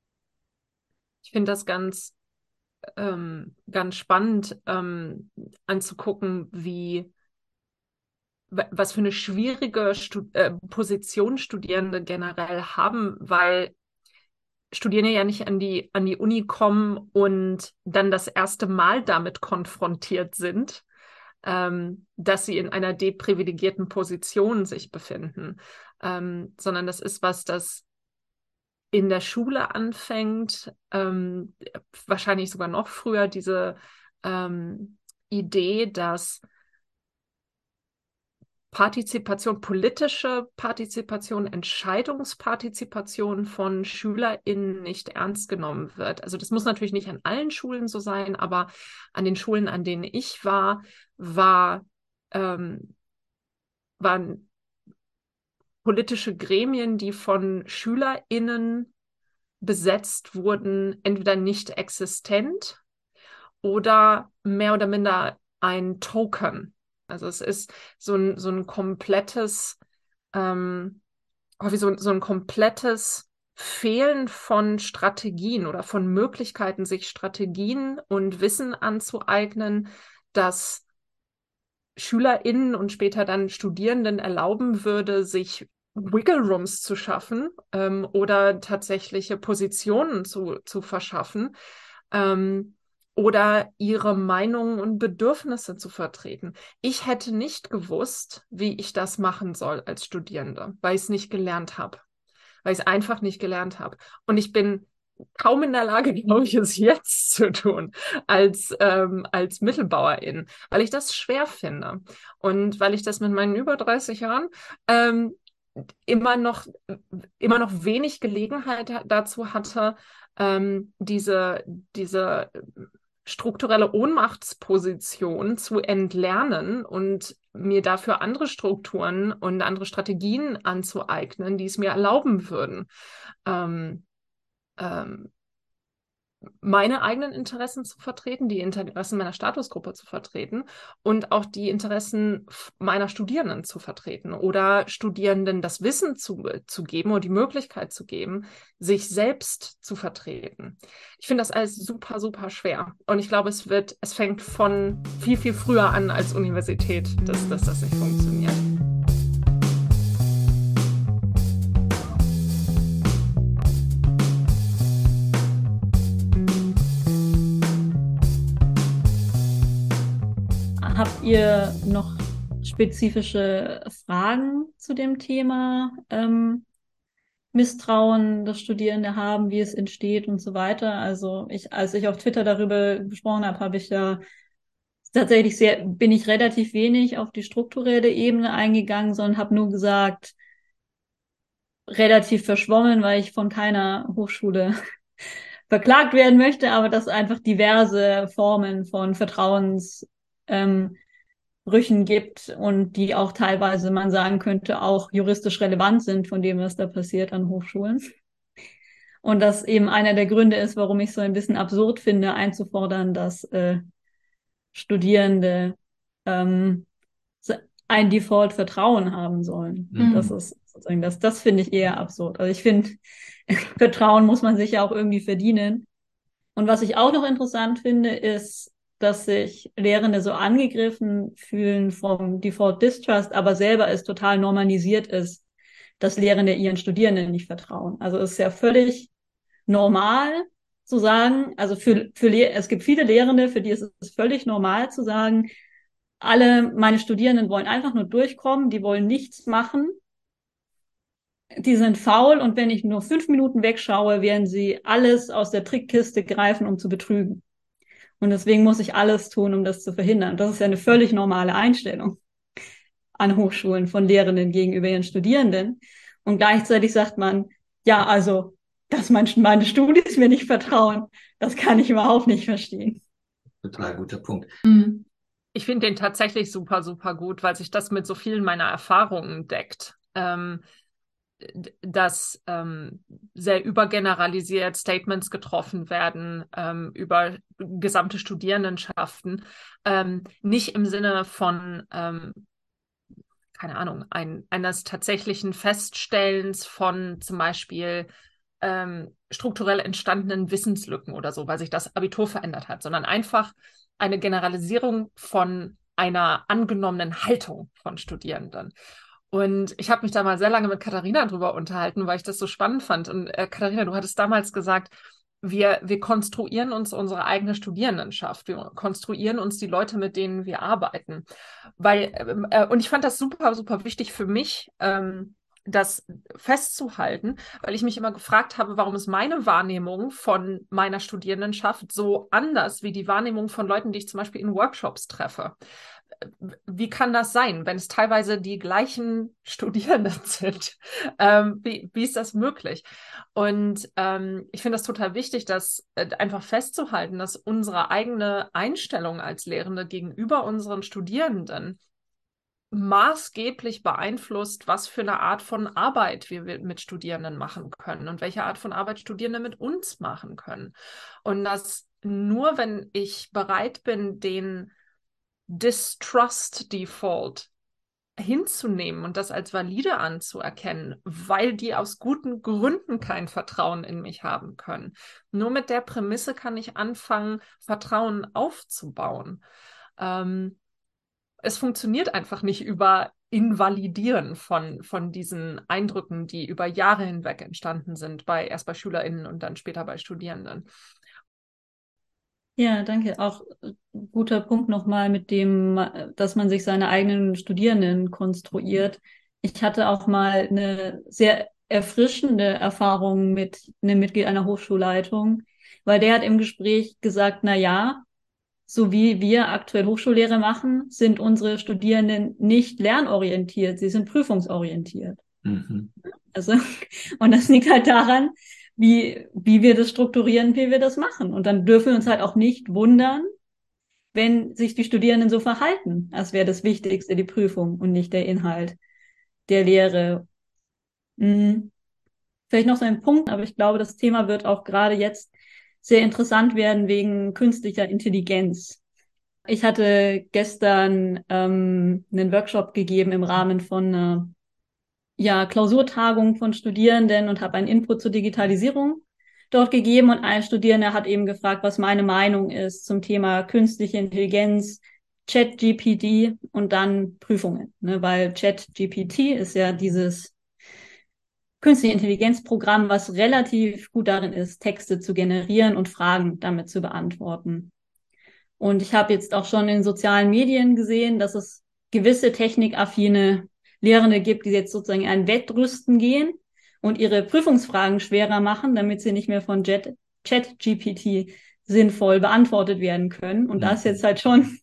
Ich finde das ganz, ähm, ganz spannend ähm, anzugucken, wie was für eine schwierige Stu äh, Position Studierende generell haben, weil Studierende ja nicht an die, an die Uni kommen und dann das erste Mal damit konfrontiert sind, ähm, dass sie in einer deprivilegierten Position sich befinden, ähm, sondern das ist was, das in der Schule anfängt, ähm, wahrscheinlich sogar noch früher, diese ähm, Idee, dass Partizipation, politische Partizipation, Entscheidungspartizipation von SchülerInnen nicht ernst genommen wird. Also das muss natürlich nicht an allen Schulen so sein, aber an den Schulen, an denen ich war, war ähm, waren politische Gremien, die von SchülerInnen besetzt wurden, entweder nicht existent oder mehr oder minder ein Token. Also es ist so ein, so ein komplettes, ähm, wie so, so ein komplettes Fehlen von Strategien oder von Möglichkeiten, sich Strategien und Wissen anzueignen, das SchülerInnen und später dann Studierenden erlauben würde, sich Wiggle Rooms zu schaffen ähm, oder tatsächliche Positionen zu, zu verschaffen. Ähm, oder ihre Meinungen und Bedürfnisse zu vertreten. Ich hätte nicht gewusst, wie ich das machen soll als Studierende, weil ich es nicht gelernt habe, weil ich es einfach nicht gelernt habe. Und ich bin kaum in der Lage, glaube ich, es jetzt zu tun als, ähm, als Mittelbauerin, weil ich das schwer finde und weil ich das mit meinen über dreißig Jahren ähm, immer noch, immer noch wenig Gelegenheit dazu hatte, ähm, diese, diese strukturelle Ohnmachtsposition zu entlernen und mir dafür andere Strukturen und andere Strategien anzueignen, die es mir erlauben würden, ähm, ähm, meine eigenen Interessen zu vertreten, die Interessen meiner Statusgruppe zu vertreten und auch die Interessen meiner Studierenden zu vertreten oder Studierenden das Wissen zu, zu geben und die Möglichkeit zu geben, sich selbst zu vertreten. Ich finde das alles super, super schwer. Und ich glaube, es wird, es fängt von viel, viel früher an als Universität, dass, dass das nicht funktioniert. Habt ihr noch spezifische Fragen zu dem Thema ähm, Misstrauen, das Studierende haben, wie es entsteht und so weiter? Also ich, als ich auf Twitter darüber gesprochen habe, habe ich ja tatsächlich sehr, bin ich relativ wenig auf die strukturelle Ebene eingegangen, sondern habe nur gesagt, relativ verschwommen, weil ich von keiner Hochschule verklagt werden möchte, aber dass einfach diverse Formen von Vertrauens ähm, Brüchen gibt und die auch teilweise, man sagen könnte, auch juristisch relevant sind von dem, was da passiert an Hochschulen. Und das eben einer der Gründe ist, warum ich so ein bisschen absurd finde, einzufordern, dass äh, Studierende ähm, ein Default-Vertrauen haben sollen. Mhm. Das ist sozusagen, das, das finde ich eher absurd. Also ich finde, Vertrauen muss man sich ja auch irgendwie verdienen. Und was ich auch noch interessant finde, ist, dass sich Lehrende so angegriffen fühlen vom Default Distrust, aber selber es total normalisiert ist, dass Lehrende ihren Studierenden nicht vertrauen. Also es ist ja völlig normal zu sagen, also für, für es gibt viele Lehrende, für die ist es völlig normal zu sagen, alle meine Studierenden wollen einfach nur durchkommen, die wollen nichts machen, die sind faul und wenn ich nur fünf Minuten wegschaue, werden sie alles aus der Trickkiste greifen, um zu betrügen. Und deswegen muss ich alles tun, um das zu verhindern. Das ist ja eine völlig normale Einstellung an Hochschulen von Lehrenden gegenüber ihren Studierenden. Und gleichzeitig sagt man, ja, also, dass meine Studis mir nicht vertrauen, das kann ich überhaupt nicht verstehen. Total guter Punkt. Mhm. Ich finde den tatsächlich super, super gut, weil sich das mit so vielen meiner Erfahrungen deckt. Ähm, dass ähm, sehr übergeneralisiert Statements getroffen werden ähm, über gesamte Studierendenschaften. Ähm, nicht im Sinne von, ähm, keine Ahnung, ein, eines tatsächlichen Feststellens von zum Beispiel ähm, strukturell entstandenen Wissenslücken oder so, weil sich das Abitur verändert hat, sondern einfach eine Generalisierung von einer angenommenen Haltung von Studierenden. Und ich habe mich da mal sehr lange mit Katharina drüber unterhalten, weil ich das so spannend fand. Und äh, Katharina, du hattest damals gesagt, wir, wir konstruieren uns unsere eigene Studierendenschaft. Wir konstruieren uns die Leute, mit denen wir arbeiten. Weil, äh, und ich fand das super, super wichtig für mich, ähm, das festzuhalten, weil ich mich immer gefragt habe, warum ist meine Wahrnehmung von meiner Studierendenschaft so anders wie die Wahrnehmung von Leuten, die ich zum Beispiel in Workshops treffe. Wie kann das sein, wenn es teilweise die gleichen Studierenden sind? Ähm, wie, wie ist das möglich? Und ähm, ich finde das total wichtig, das äh, einfach festzuhalten, dass unsere eigene Einstellung als Lehrende gegenüber unseren Studierenden maßgeblich beeinflusst, was für eine Art von Arbeit wir mit Studierenden machen können und welche Art von Arbeit Studierende mit uns machen können. Und dass nur wenn ich bereit bin, den Distrust Default hinzunehmen und das als valide anzuerkennen, weil die aus guten Gründen kein Vertrauen in mich haben können. Nur mit der Prämisse kann ich anfangen, Vertrauen aufzubauen. Ähm, es funktioniert einfach nicht über Invalidieren von, von diesen Eindrücken, die über Jahre hinweg entstanden sind, bei, erst bei SchülerInnen und dann später bei Studierenden. Ja, danke. Auch guter Punkt nochmal mit dem, dass man sich seine eigenen Studierenden konstruiert. Ich hatte auch mal eine sehr erfrischende Erfahrung mit einem Mitglied einer Hochschulleitung, weil der hat im Gespräch gesagt, na ja, so wie wir aktuell Hochschullehre machen, sind unsere Studierenden nicht lernorientiert, sie sind prüfungsorientiert. Mhm. Also, und das liegt halt daran, wie, wie wir das strukturieren, wie wir das machen. Und dann dürfen wir uns halt auch nicht wundern, wenn sich die Studierenden so verhalten, als wäre das Wichtigste die Prüfung und nicht der Inhalt der Lehre. Mhm. Vielleicht noch so ein Punkt, aber ich glaube, das Thema wird auch gerade jetzt sehr interessant werden wegen künstlicher Intelligenz. Ich hatte gestern ähm, einen Workshop gegeben im Rahmen von einer ja, Klausurtagung von Studierenden und habe einen Input zur Digitalisierung dort gegeben. Und ein Studierender hat eben gefragt, was meine Meinung ist zum Thema künstliche Intelligenz, ChatGPT und dann Prüfungen. Ne? Weil ChatGPT ist ja dieses künstliche Intelligenzprogramm, was relativ gut darin ist, Texte zu generieren und Fragen damit zu beantworten. Und ich habe jetzt auch schon in sozialen Medien gesehen, dass es gewisse technikaffine Lehrende gibt, die jetzt sozusagen in ein Wettrüsten gehen und ihre Prüfungsfragen schwerer machen, damit sie nicht mehr von ChatGPT sinnvoll beantwortet werden können. Und da ist jetzt halt schon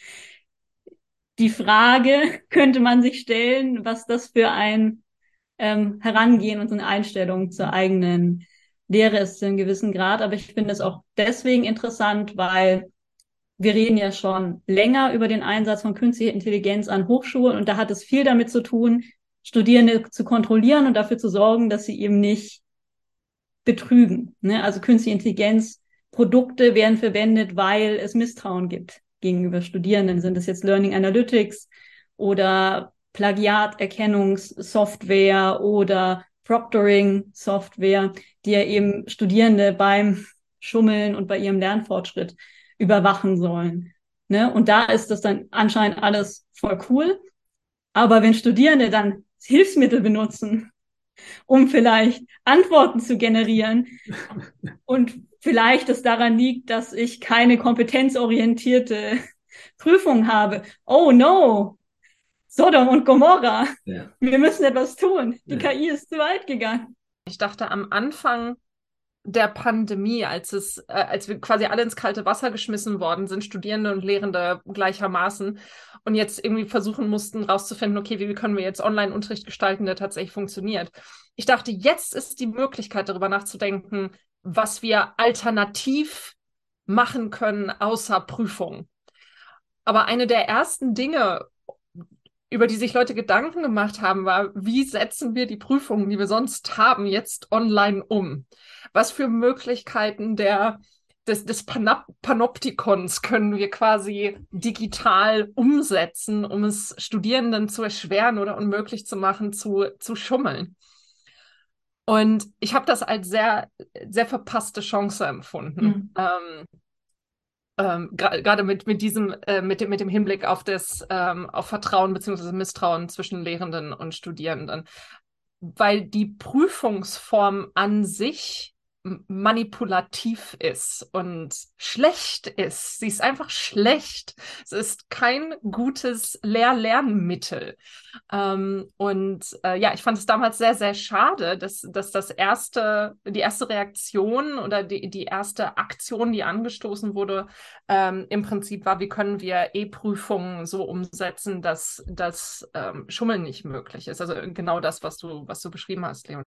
die Frage, könnte man sich stellen, was das für ein ähm, Herangehen und eine Einstellung zur eigenen Lehre ist zu einem gewissen Grad. Aber ich finde es auch deswegen interessant, weil wir reden ja schon länger über den Einsatz von künstlicher Intelligenz an Hochschulen und da hat es viel damit zu tun, Studierende zu kontrollieren und dafür zu sorgen, dass sie eben nicht betrügen. Ne? Also künstliche Intelligenz-Produkte werden verwendet, weil es Misstrauen gibt gegenüber Studierenden. Sind es jetzt Learning Analytics oder Plagiaterkennungssoftware oder Proctoring-Software, die ja eben Studierende beim Schummeln und bei ihrem Lernfortschritt überwachen sollen. Ne? Und da ist das dann anscheinend alles voll cool. Aber wenn Studierende dann Hilfsmittel benutzen, um vielleicht Antworten zu generieren und vielleicht es daran liegt, dass ich keine kompetenzorientierte Prüfung habe. Oh no, Sodom und Gomorra. Ja. Wir müssen etwas tun. Die ja. K I ist zu weit gegangen. Ich dachte am Anfang der Pandemie, als es, äh, als wir quasi alle ins kalte Wasser geschmissen worden sind, Studierende und Lehrende gleichermaßen, und jetzt irgendwie versuchen mussten, rauszufinden, okay, wie, wie können wir jetzt Online-Unterricht gestalten, der tatsächlich funktioniert. Ich dachte, jetzt ist die Möglichkeit, darüber nachzudenken, was wir alternativ machen können, außer Prüfungen. Aber eine der ersten Dinge, über die sich Leute Gedanken gemacht haben, war, wie setzen wir die Prüfungen, die wir sonst haben, jetzt online um? Was für Möglichkeiten der, des, des Panop- Panoptikons können wir quasi digital umsetzen, um es Studierenden zu erschweren oder unmöglich zu machen, zu, zu schummeln? Und ich habe das als sehr, sehr verpasste Chance empfunden. Mhm. Ähm, Ähm, gerade mit, mit diesem, äh, mit dem, mit dem Hinblick auf das, ähm, auf Vertrauen bzw. Misstrauen zwischen Lehrenden und Studierenden. Weil die Prüfungsform an sich manipulativ ist und schlecht ist. Sie ist einfach schlecht. Es ist kein gutes Lehr-Lernmittel. Ähm, und äh, ja, ich fand es damals sehr, sehr schade, dass, dass das erste, die erste Reaktion oder die, die erste Aktion, die angestoßen wurde, ähm, im Prinzip war, wie können wir E-Prüfungen so umsetzen, dass das ähm, Schummeln nicht möglich ist. Also genau das, was du, was du beschrieben hast, Leon.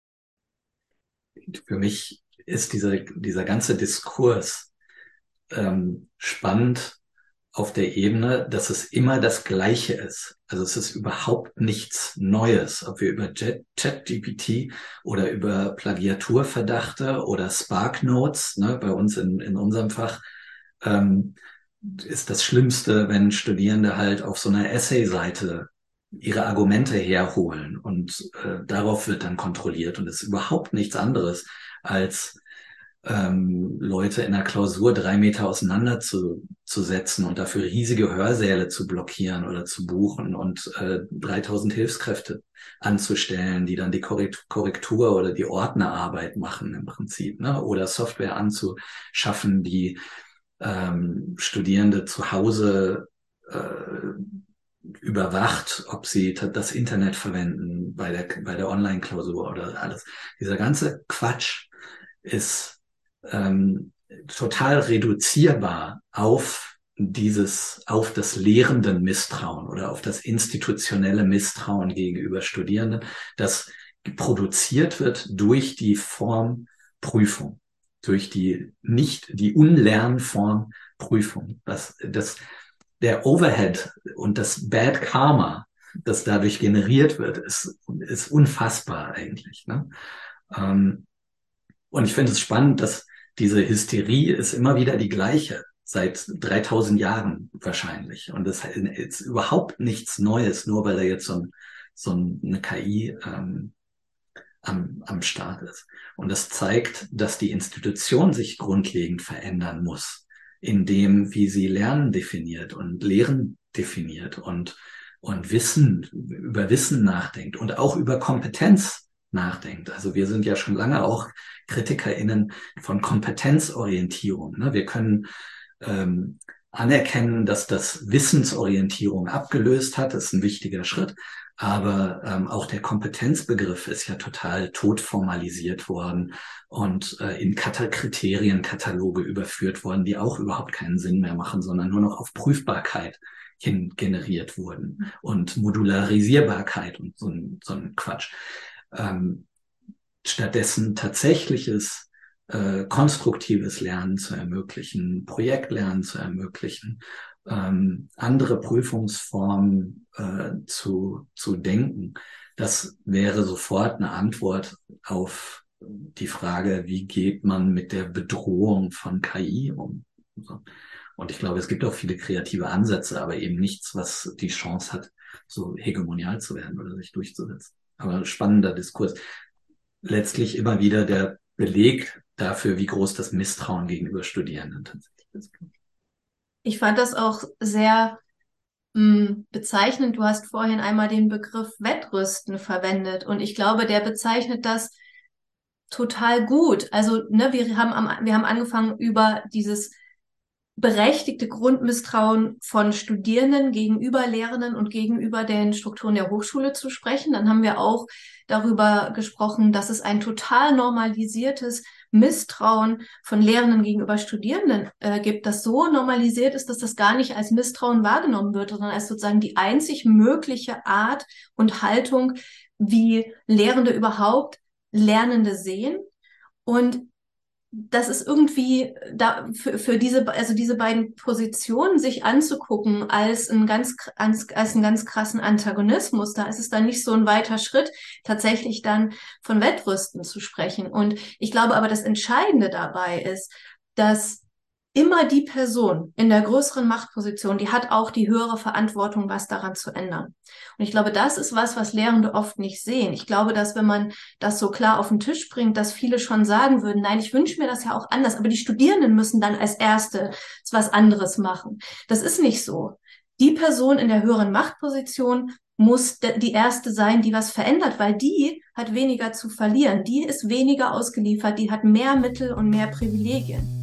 Für mich ist dieser, dieser ganze Diskurs ähm, spannend auf der Ebene, dass es immer das Gleiche ist. Also es ist überhaupt nichts Neues, ob wir über ChatGPT oder über Plagiaturverdachte oder SparkNotes, ne, bei uns in, in unserem Fach, ähm, ist das Schlimmste, wenn Studierende halt auf so einer Essay-Seite ihre Argumente herholen und äh, darauf wird dann kontrolliert und es ist überhaupt nichts anderes als ähm, Leute in der Klausur drei Meter auseinander zu, zu setzen und dafür riesige Hörsäle zu blockieren oder zu buchen und äh, dreitausend Hilfskräfte anzustellen, die dann die Korrektur oder die Ordnerarbeit machen im Prinzip, ne? Oder Software anzuschaffen, die ähm, Studierende zu Hause äh, überwacht, ob sie das Internet verwenden bei der, bei der Online-Klausur oder alles. Dieser ganze Quatsch ist ähm, total reduzierbar auf dieses, auf das lehrenden Misstrauen oder auf das institutionelle Misstrauen gegenüber Studierenden, das produziert wird durch die Form Prüfung, durch die nicht, die Unlernform Prüfung. Das, das, der Overhead und das Bad Karma, das dadurch generiert wird, ist, ist unfassbar eigentlich. Ne? Ähm, und ich finde es spannend, dass diese Hysterie ist immer wieder die gleiche, seit dreitausend Jahren wahrscheinlich. Und das ist überhaupt nichts Neues, nur weil da jetzt so, ein, so eine K I ähm, am, am Start ist. Und das zeigt, dass die Institution sich grundlegend verändern muss, in dem, wie sie Lernen definiert und Lehren definiert und, und Wissen, über Wissen nachdenkt und auch über Kompetenz nachdenkt. Also wir sind ja schon lange auch KritikerInnen von Kompetenzorientierung. Ne? Wir können ähm, anerkennen, dass das Wissensorientierung abgelöst hat. Das ist ein wichtiger Schritt. Aber ähm, auch der Kompetenzbegriff ist ja total tot formalisiert worden und äh, in Kata- Kriterienkataloge überführt worden, die auch überhaupt keinen Sinn mehr machen, sondern nur noch auf Prüfbarkeit hin generiert wurden und Modularisierbarkeit und so ein, so ein Quatsch. Ähm, stattdessen tatsächliches äh, konstruktives Lernen zu ermöglichen, Projektlernen zu ermöglichen, ähm, andere Prüfungsformen äh, zu, zu denken. Das wäre sofort eine Antwort auf die Frage, wie geht man mit der Bedrohung von K I um? Und ich glaube, es gibt auch viele kreative Ansätze, aber eben nichts, was die Chance hat, so hegemonial zu werden oder sich durchzusetzen. Aber spannender Diskurs. Letztlich immer wieder der Beleg dafür, wie groß das Misstrauen gegenüber Studierenden tatsächlich ist. Ich fand das auch sehr mh, bezeichnend. Du hast vorhin einmal den Begriff Wettrüsten verwendet und ich glaube, der bezeichnet das total gut. Also, ne, wir haben am, wir haben angefangen über dieses berechtigte Grundmisstrauen von Studierenden gegenüber Lehrenden und gegenüber den Strukturen der Hochschule zu sprechen. Dann haben wir auch darüber gesprochen, dass es ein total normalisiertes Misstrauen von Lehrenden gegenüber Studierenden äh, gibt, das so normalisiert ist, dass das gar nicht als Misstrauen wahrgenommen wird, sondern als sozusagen die einzig mögliche Art und Haltung, wie Lehrende überhaupt Lernende sehen. Und das ist irgendwie da für, für diese, also diese beiden Positionen sich anzugucken als ein ganz, als, als einen ganz krassen Antagonismus. Da ist es dann nicht so ein weiter Schritt, tatsächlich dann von Wettrüsten zu sprechen. Und ich glaube aber, das Entscheidende dabei ist, dass immer die Person in der größeren Machtposition, die hat auch die höhere Verantwortung, was daran zu ändern. Und ich glaube, das ist was, was Lehrende oft nicht sehen. Ich glaube, dass wenn man das so klar auf den Tisch bringt, dass viele schon sagen würden, nein, ich wünsche mir das ja auch anders, aber die Studierenden müssen dann als Erste was anderes machen. Das ist nicht so. Die Person in der höheren Machtposition muss die Erste sein, die was verändert, weil die hat weniger zu verlieren. Die ist weniger ausgeliefert, die hat mehr Mittel und mehr Privilegien.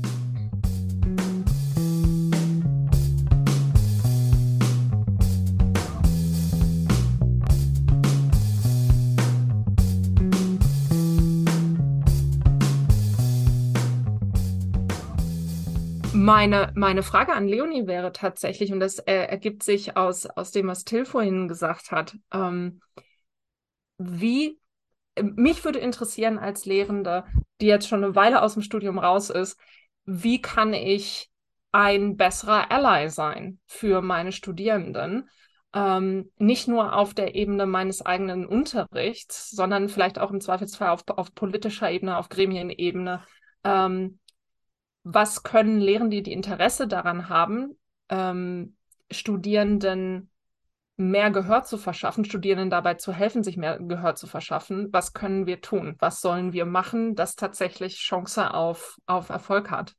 Meine, meine Frage an Leonie wäre tatsächlich, und das äh, ergibt sich aus, aus dem, was Till vorhin gesagt hat, ähm, wie, mich würde interessieren als Lehrende, die jetzt schon eine Weile aus dem Studium raus ist, wie kann ich ein besserer Ally sein für meine Studierenden? Ähm, nicht nur auf der Ebene meines eigenen Unterrichts, sondern vielleicht auch im Zweifelsfall auf, auf politischer Ebene, auf Gremienebene. Ähm, Was können Lehrende, die Interesse daran haben, ähm, Studierenden mehr Gehör zu verschaffen, Studierenden dabei zu helfen, sich mehr Gehör zu verschaffen? Was können wir tun? Was sollen wir machen, das tatsächlich Chance auf, auf Erfolg hat?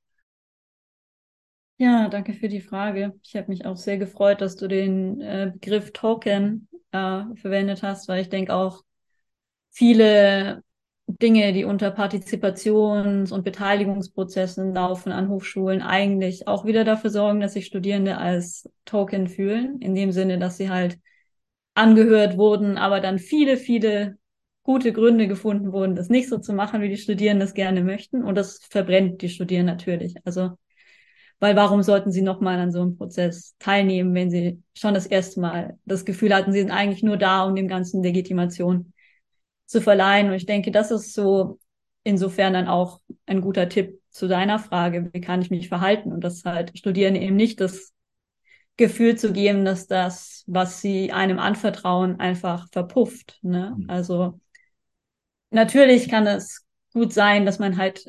Ja, danke für die Frage. Ich habe mich auch sehr gefreut, dass du den äh, Begriff Token äh, verwendet hast, weil ich denke auch viele Dinge, die unter Partizipations- und Beteiligungsprozessen laufen an Hochschulen, eigentlich auch wieder dafür sorgen, dass sich Studierende als Token fühlen, in dem Sinne, dass sie halt angehört wurden, aber dann viele, viele gute Gründe gefunden wurden, das nicht so zu machen, wie die Studierenden das gerne möchten. Und das verbrennt die Studierenden natürlich. Also, weil warum sollten sie nochmal an so einem Prozess teilnehmen, wenn sie schon das erste Mal das Gefühl hatten, sie sind eigentlich nur da, um dem Ganzen Legitimation zu verleihen. Und ich denke, das ist so insofern dann auch ein guter Tipp zu deiner Frage, wie kann ich mich verhalten? Und das halt Studierenden eben nicht das Gefühl zu geben, dass das, was sie einem anvertrauen, einfach verpufft. Ne? Also natürlich kann es gut sein, dass man halt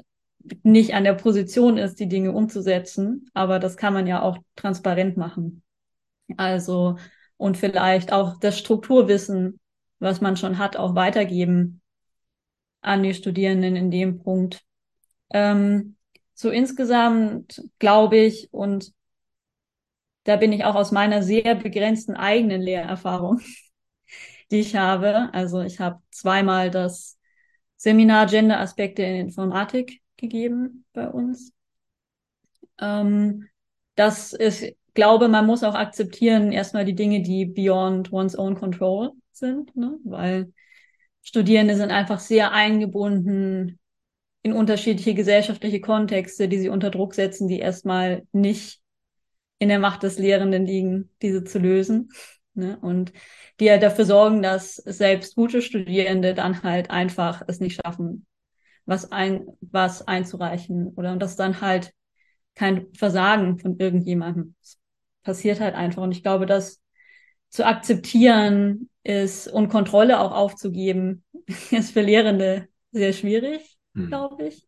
nicht an der Position ist, die Dinge umzusetzen. Aber das kann man ja auch transparent machen. Also, und vielleicht auch das Strukturwissen, was man schon hat, auch weitergeben an die Studierenden in dem Punkt. Ähm, so insgesamt glaube ich, und da bin ich auch aus meiner sehr begrenzten eigenen Lehrerfahrung, die ich habe. Also ich habe zweimal das Seminar Gender-Aspekte in Informatik gegeben bei uns. Ähm, das ist, glaube, man muss auch akzeptieren, erstmal die Dinge, die beyond one's own control sind, ne? Weil Studierende sind einfach sehr eingebunden in unterschiedliche gesellschaftliche Kontexte, die sie unter Druck setzen, die erstmal nicht in der Macht des Lehrenden liegen, diese zu lösen. Ne? Und die ja dafür sorgen, dass selbst gute Studierende dann halt einfach es nicht schaffen, was ein, was einzureichen. Oder und das dann halt kein Versagen von irgendjemandem. Es passiert halt einfach. Und ich glaube, das zu akzeptieren ist und Kontrolle auch aufzugeben, ist für Lehrende sehr schwierig, hm. glaube ich.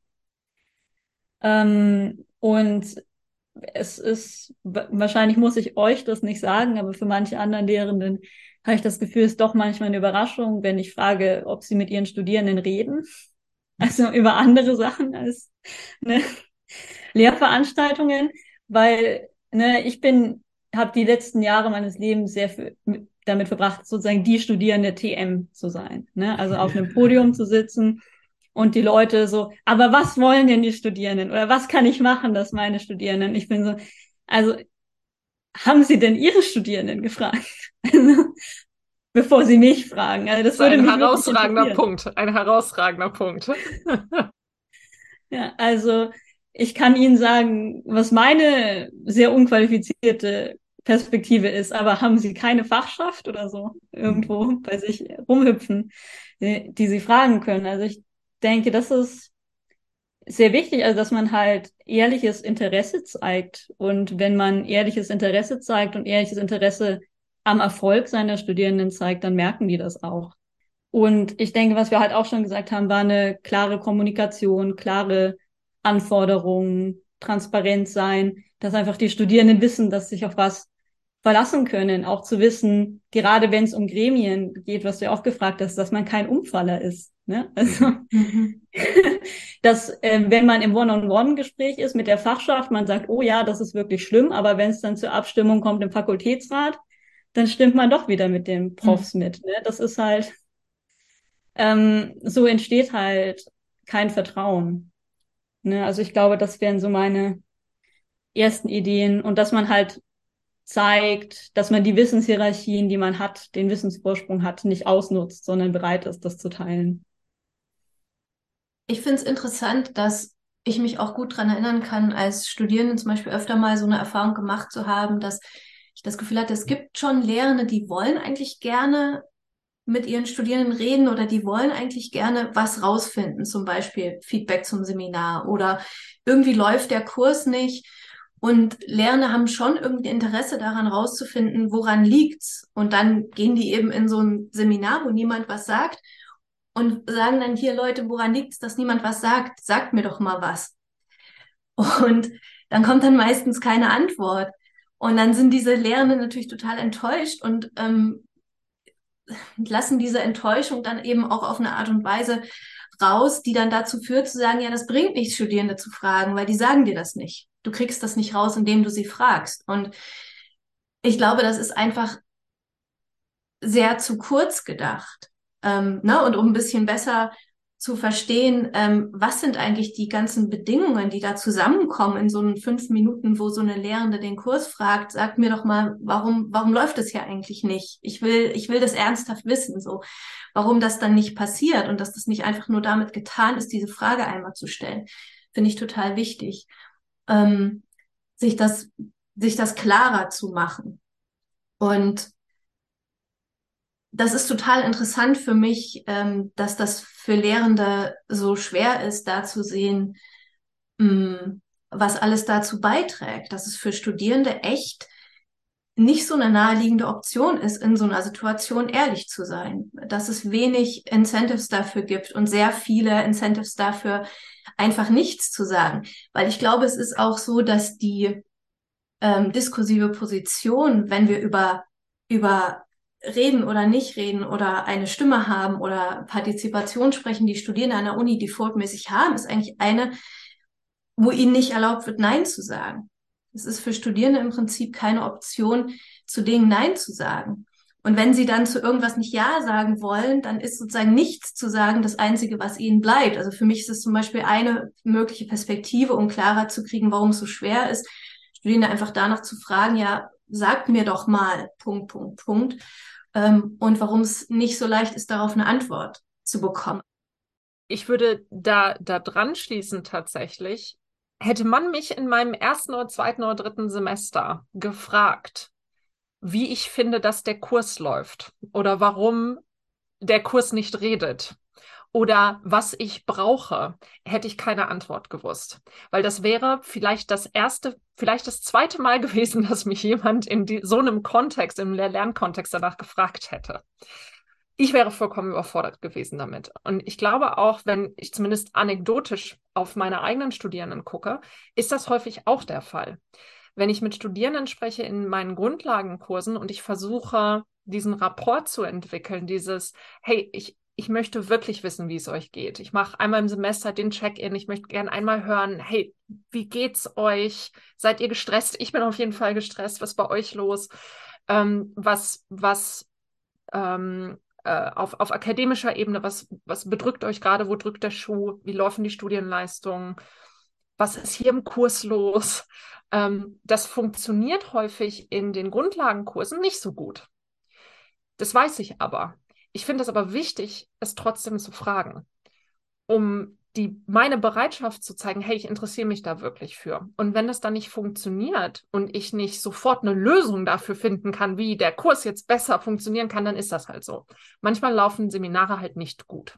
Ähm, und es ist, wahrscheinlich muss ich euch das nicht sagen, aber für manche anderen Lehrenden habe ich das Gefühl, es ist doch manchmal eine Überraschung, wenn ich frage, ob sie mit ihren Studierenden reden. Also über andere Sachen als ne, Lehrveranstaltungen, weil ne, ich bin, habe die letzten Jahre meines Lebens sehr für, damit verbracht, sozusagen die Studierende T M zu sein. Ne? Also auf einem Podium zu sitzen und die Leute so, aber was wollen denn die Studierenden? Oder was kann ich machen, dass meine Studierenden? Ich bin so, also haben Sie denn Ihre Studierenden gefragt? Also, bevor Sie mich fragen. Also das, das würde ein mich herausragender Punkt, ein herausragender Punkt. Ja, also ich kann Ihnen sagen, was meine sehr unqualifizierte Perspektive ist, aber haben Sie keine Fachschaft oder so irgendwo bei sich rumhüpfen, die, die Sie fragen können? Also ich denke, das ist sehr wichtig, also dass man halt ehrliches Interesse zeigt. Und wenn man ehrliches Interesse zeigt und ehrliches Interesse am Erfolg seiner Studierenden zeigt, dann merken die das auch. Und ich denke, was wir halt auch schon gesagt haben, war eine klare Kommunikation, klare Anforderungen, transparent sein, dass einfach die Studierenden wissen, dass sie sich auf was verlassen können, auch zu wissen, gerade wenn es um Gremien geht, was du ja auch gefragt hast, dass man kein Umfaller ist. Ne? Also, mhm. dass äh, wenn man im One-on-One-Gespräch ist mit der Fachschaft, man sagt, oh ja, das ist wirklich schlimm, aber wenn es dann zur Abstimmung kommt im Fakultätsrat, dann stimmt man doch wieder mit den Profs mhm. mit. Ne? Das ist halt, ähm, so entsteht halt kein Vertrauen. Ne? Also ich glaube, das wären so meine ersten Ideen und dass man halt zeigt, dass man die Wissenshierarchien, die man hat, den Wissensvorsprung hat, nicht ausnutzt, sondern bereit ist, das zu teilen. Ich finde es interessant, dass ich mich auch gut dran erinnern kann, als Studierende zum Beispiel öfter mal so eine Erfahrung gemacht zu haben, dass ich das Gefühl hatte, es gibt schon Lehrende, die wollen eigentlich gerne mit ihren Studierenden reden oder die wollen eigentlich gerne was rausfinden, zum Beispiel Feedback zum Seminar oder irgendwie läuft der Kurs nicht. Und Lehrende haben schon irgendwie Interesse daran rauszufinden, woran liegt's. Und dann gehen die eben in so ein Seminar, wo niemand was sagt und sagen dann hier, Leute, woran liegt's, dass niemand was sagt? Sagt mir doch mal was. Und dann kommt dann meistens keine Antwort. Und dann sind diese Lehrenden natürlich total enttäuscht und ähm, lassen diese Enttäuschung dann eben auch auf eine Art und Weise raus, die dann dazu führt zu sagen, ja, das bringt nichts, Studierende zu fragen, weil die sagen dir das nicht. Du kriegst das nicht raus, indem du sie fragst. Und ich glaube, das ist einfach sehr zu kurz gedacht. Ähm, ne? Und um ein bisschen besser zu verstehen, ähm, was sind eigentlich die ganzen Bedingungen, die da zusammenkommen in so einen fünf Minuten, wo so eine Lehrende den Kurs fragt, sagt mir doch mal, warum, warum läuft das hier eigentlich nicht? Ich will, ich will das ernsthaft wissen, so, warum das dann nicht passiert und dass das nicht einfach nur damit getan ist, diese Frage einmal zu stellen, finde ich total wichtig, ähm, sich das, sich das klarer zu machen. Und das ist total interessant für mich, ähm, dass das für Lehrende so schwer ist, da zu sehen, mh, was alles dazu beiträgt. Dass es für Studierende echt nicht so eine naheliegende Option ist, in so einer Situation ehrlich zu sein, dass es wenig Incentives dafür gibt und sehr viele Incentives dafür, einfach nichts zu sagen. Weil ich glaube, es ist auch so, dass die ähm, diskursive Position, wenn wir über, über reden oder nicht reden oder eine Stimme haben oder Partizipation sprechen, die Studierende an der Uni defaultmäßig haben, ist eigentlich eine, wo ihnen nicht erlaubt wird, Nein zu sagen. Es ist für Studierende im Prinzip keine Option, zu Dingen Nein zu sagen. Und wenn sie dann zu irgendwas nicht Ja sagen wollen, dann ist sozusagen nichts zu sagen das Einzige, was ihnen bleibt. Also für mich ist es zum Beispiel eine mögliche Perspektive, um klarer zu kriegen, warum es so schwer ist, Studierende einfach danach zu fragen, ja, sagt mir doch mal, Punkt, Punkt, Punkt, ähm, und warum es nicht so leicht ist, darauf eine Antwort zu bekommen. Ich würde da, da dran schließen tatsächlich. Hätte man mich in meinem ersten oder zweiten oder dritten Semester gefragt, wie ich finde, dass der Kurs läuft oder warum der Kurs nicht redet oder was ich brauche, hätte ich keine Antwort gewusst. Weil das wäre vielleicht das erste, vielleicht das zweite Mal gewesen, dass mich jemand in die, so einem Kontext, im Lehr-Lernkontext danach gefragt hätte. Ich wäre vollkommen überfordert gewesen damit. Und ich glaube auch, wenn ich zumindest anekdotisch auf meine eigenen Studierenden gucke, ist das häufig auch der Fall. Wenn ich mit Studierenden spreche in meinen Grundlagenkursen und ich versuche, diesen Rapport zu entwickeln, dieses, hey, ich, ich möchte wirklich wissen, wie es euch geht. Ich mache einmal im Semester den Check-in. Ich möchte gerne einmal hören, hey, wie geht's euch? Seid ihr gestresst? Ich bin auf jeden Fall gestresst. Was ist bei euch los? Ähm, was, was, ähm, Auf, auf akademischer Ebene, was, was bedrückt euch gerade, wo drückt der Schuh, wie laufen die Studienleistungen, was ist hier im Kurs los? Ähm, das funktioniert häufig in den Grundlagenkursen nicht so gut. Das weiß ich aber. Ich finde es aber wichtig, es trotzdem zu fragen, um die, meine Bereitschaft zu zeigen, hey, ich interessiere mich da wirklich für. Und wenn das dann nicht funktioniert und ich nicht sofort eine Lösung dafür finden kann, wie der Kurs jetzt besser funktionieren kann, dann ist das halt so. Manchmal laufen Seminare halt nicht gut.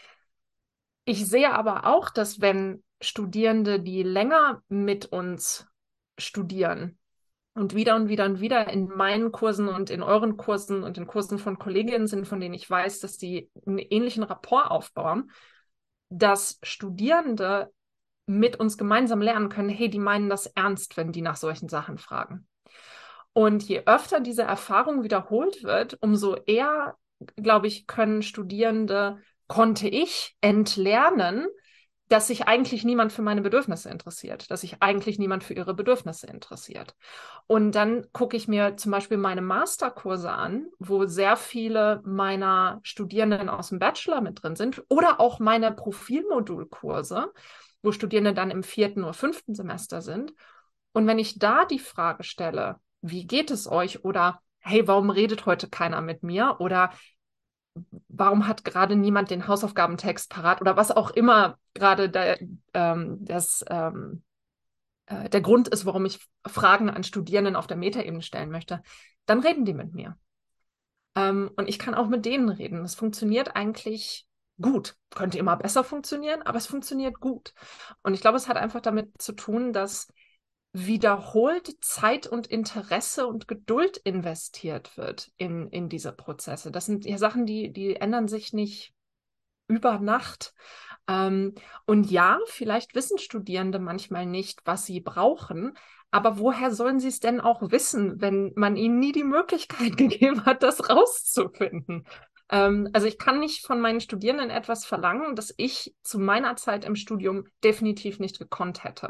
Ich sehe aber auch, dass wenn Studierende, die länger mit uns studieren und wieder und wieder und wieder in meinen Kursen und in euren Kursen und in Kursen von Kolleginnen sind, von denen ich weiß, dass die einen ähnlichen Rapport aufbauen, dass Studierende mit uns gemeinsam lernen können, hey, die meinen das ernst, wenn die nach solchen Sachen fragen. Und je öfter diese Erfahrung wiederholt wird, umso eher, glaube ich, können Studierende, konnte ich entlernen, dass sich eigentlich niemand für meine Bedürfnisse interessiert, dass sich eigentlich niemand für ihre Bedürfnisse interessiert. Und dann gucke ich mir zum Beispiel meine Masterkurse an, wo sehr viele meiner Studierenden aus dem Bachelor mit drin sind oder auch meine Profilmodulkurse, wo Studierende dann im vierten oder fünften Semester sind. Und wenn ich da die Frage stelle, wie geht es euch? Oder hey, warum redet heute keiner mit mir? Oder warum hat gerade niemand den Hausaufgabentext parat? Oder was auch immer gerade der, ähm, das, ähm, äh, der Grund ist, warum ich Fragen an Studierenden auf der Metaebene stellen möchte, dann reden die mit mir. Ähm, und ich kann auch mit denen reden. Es funktioniert eigentlich gut. Könnte immer besser funktionieren, aber es funktioniert gut. Und ich glaube, es hat einfach damit zu tun, dass wiederholt Zeit und Interesse und Geduld investiert wird in, in diese Prozesse. Das sind ja Sachen, die, die ändern sich nicht über Nacht. Ähm, und ja, vielleicht wissen Studierende manchmal nicht, was sie brauchen, aber woher sollen sie es denn auch wissen, wenn man ihnen nie die Möglichkeit gegeben hat, das rauszufinden? Ähm, also ich kann nicht von meinen Studierenden etwas verlangen, das ich zu meiner Zeit im Studium definitiv nicht gekonnt hätte.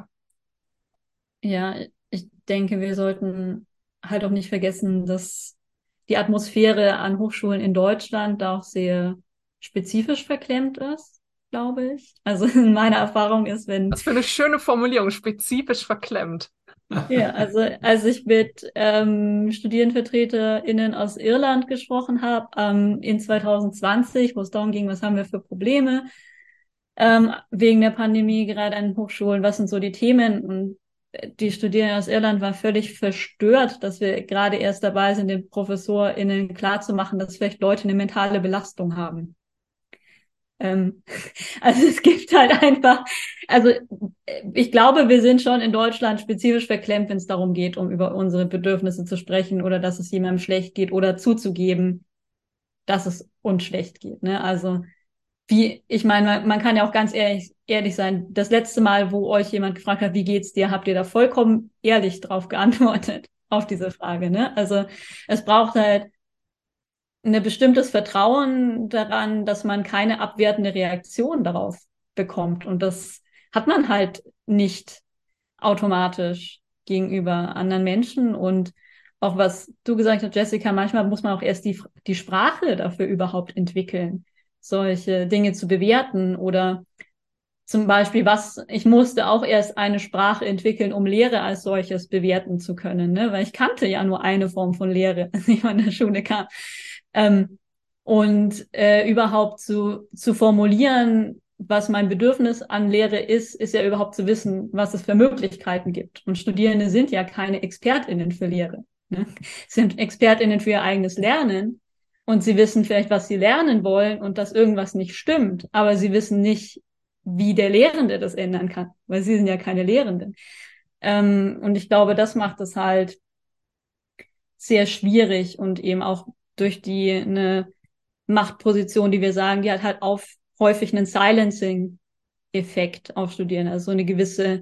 Ja, ich denke, wir sollten halt auch nicht vergessen, dass die Atmosphäre an Hochschulen in Deutschland da auch sehr spezifisch verklemmt ist, glaube ich. Also meine Erfahrung ist, wenn... Was für eine schöne Formulierung, spezifisch verklemmt. Ja, also als ich mit ähm, StudierendenvertreterInnen aus Irland gesprochen habe, ähm, in zwanzig zwanzig, wo es darum ging, was haben wir für Probleme ähm, wegen der Pandemie gerade an Hochschulen, was sind so die Themen, und die Studierenden aus Irland waren völlig verstört, dass wir gerade erst dabei sind, den ProfessorInnen klarzumachen, dass vielleicht Leute eine mentale Belastung haben. Ähm, also es gibt halt einfach, also ich glaube, wir sind schon in Deutschland spezifisch verklemmt, wenn es darum geht, um über unsere Bedürfnisse zu sprechen oder dass es jemandem schlecht geht oder zuzugeben, dass es uns schlecht geht. Ne? Also wie, ich meine, man, man kann ja auch ganz ehrlich, ehrlich sein. Das letzte Mal, wo euch jemand gefragt hat, wie geht's dir, habt ihr da vollkommen ehrlich drauf geantwortet, auf diese Frage. Ne? Also es braucht halt ein bestimmtes Vertrauen daran, dass man keine abwertende Reaktion darauf bekommt. Und das hat man halt nicht automatisch gegenüber anderen Menschen. Und auch was du gesagt hast, Jessica, manchmal muss man auch erst die, die Sprache dafür überhaupt entwickeln, solche Dinge zu bewerten oder zum Beispiel, was, ich musste auch erst eine Sprache entwickeln, um Lehre als solches bewerten zu können, ne? Weil ich kannte ja nur eine Form von Lehre, als ich von der Schule kam. Ähm, und äh, überhaupt zu, zu formulieren, was mein Bedürfnis an Lehre ist, ist ja überhaupt zu wissen, was es für Möglichkeiten gibt. Und Studierende sind ja keine ExpertInnen für Lehre, ne? Sind ExpertInnen für ihr eigenes Lernen. Und sie wissen vielleicht, was sie lernen wollen und dass irgendwas nicht stimmt, aber sie wissen nicht, wie der Lehrende das ändern kann, weil sie sind ja keine Lehrenden. Ähm, und ich glaube, das macht es halt sehr schwierig und eben auch durch die eine Machtposition, die wir sagen, die hat halt auf häufig einen Silencing-Effekt auf Studierende, also so eine gewisse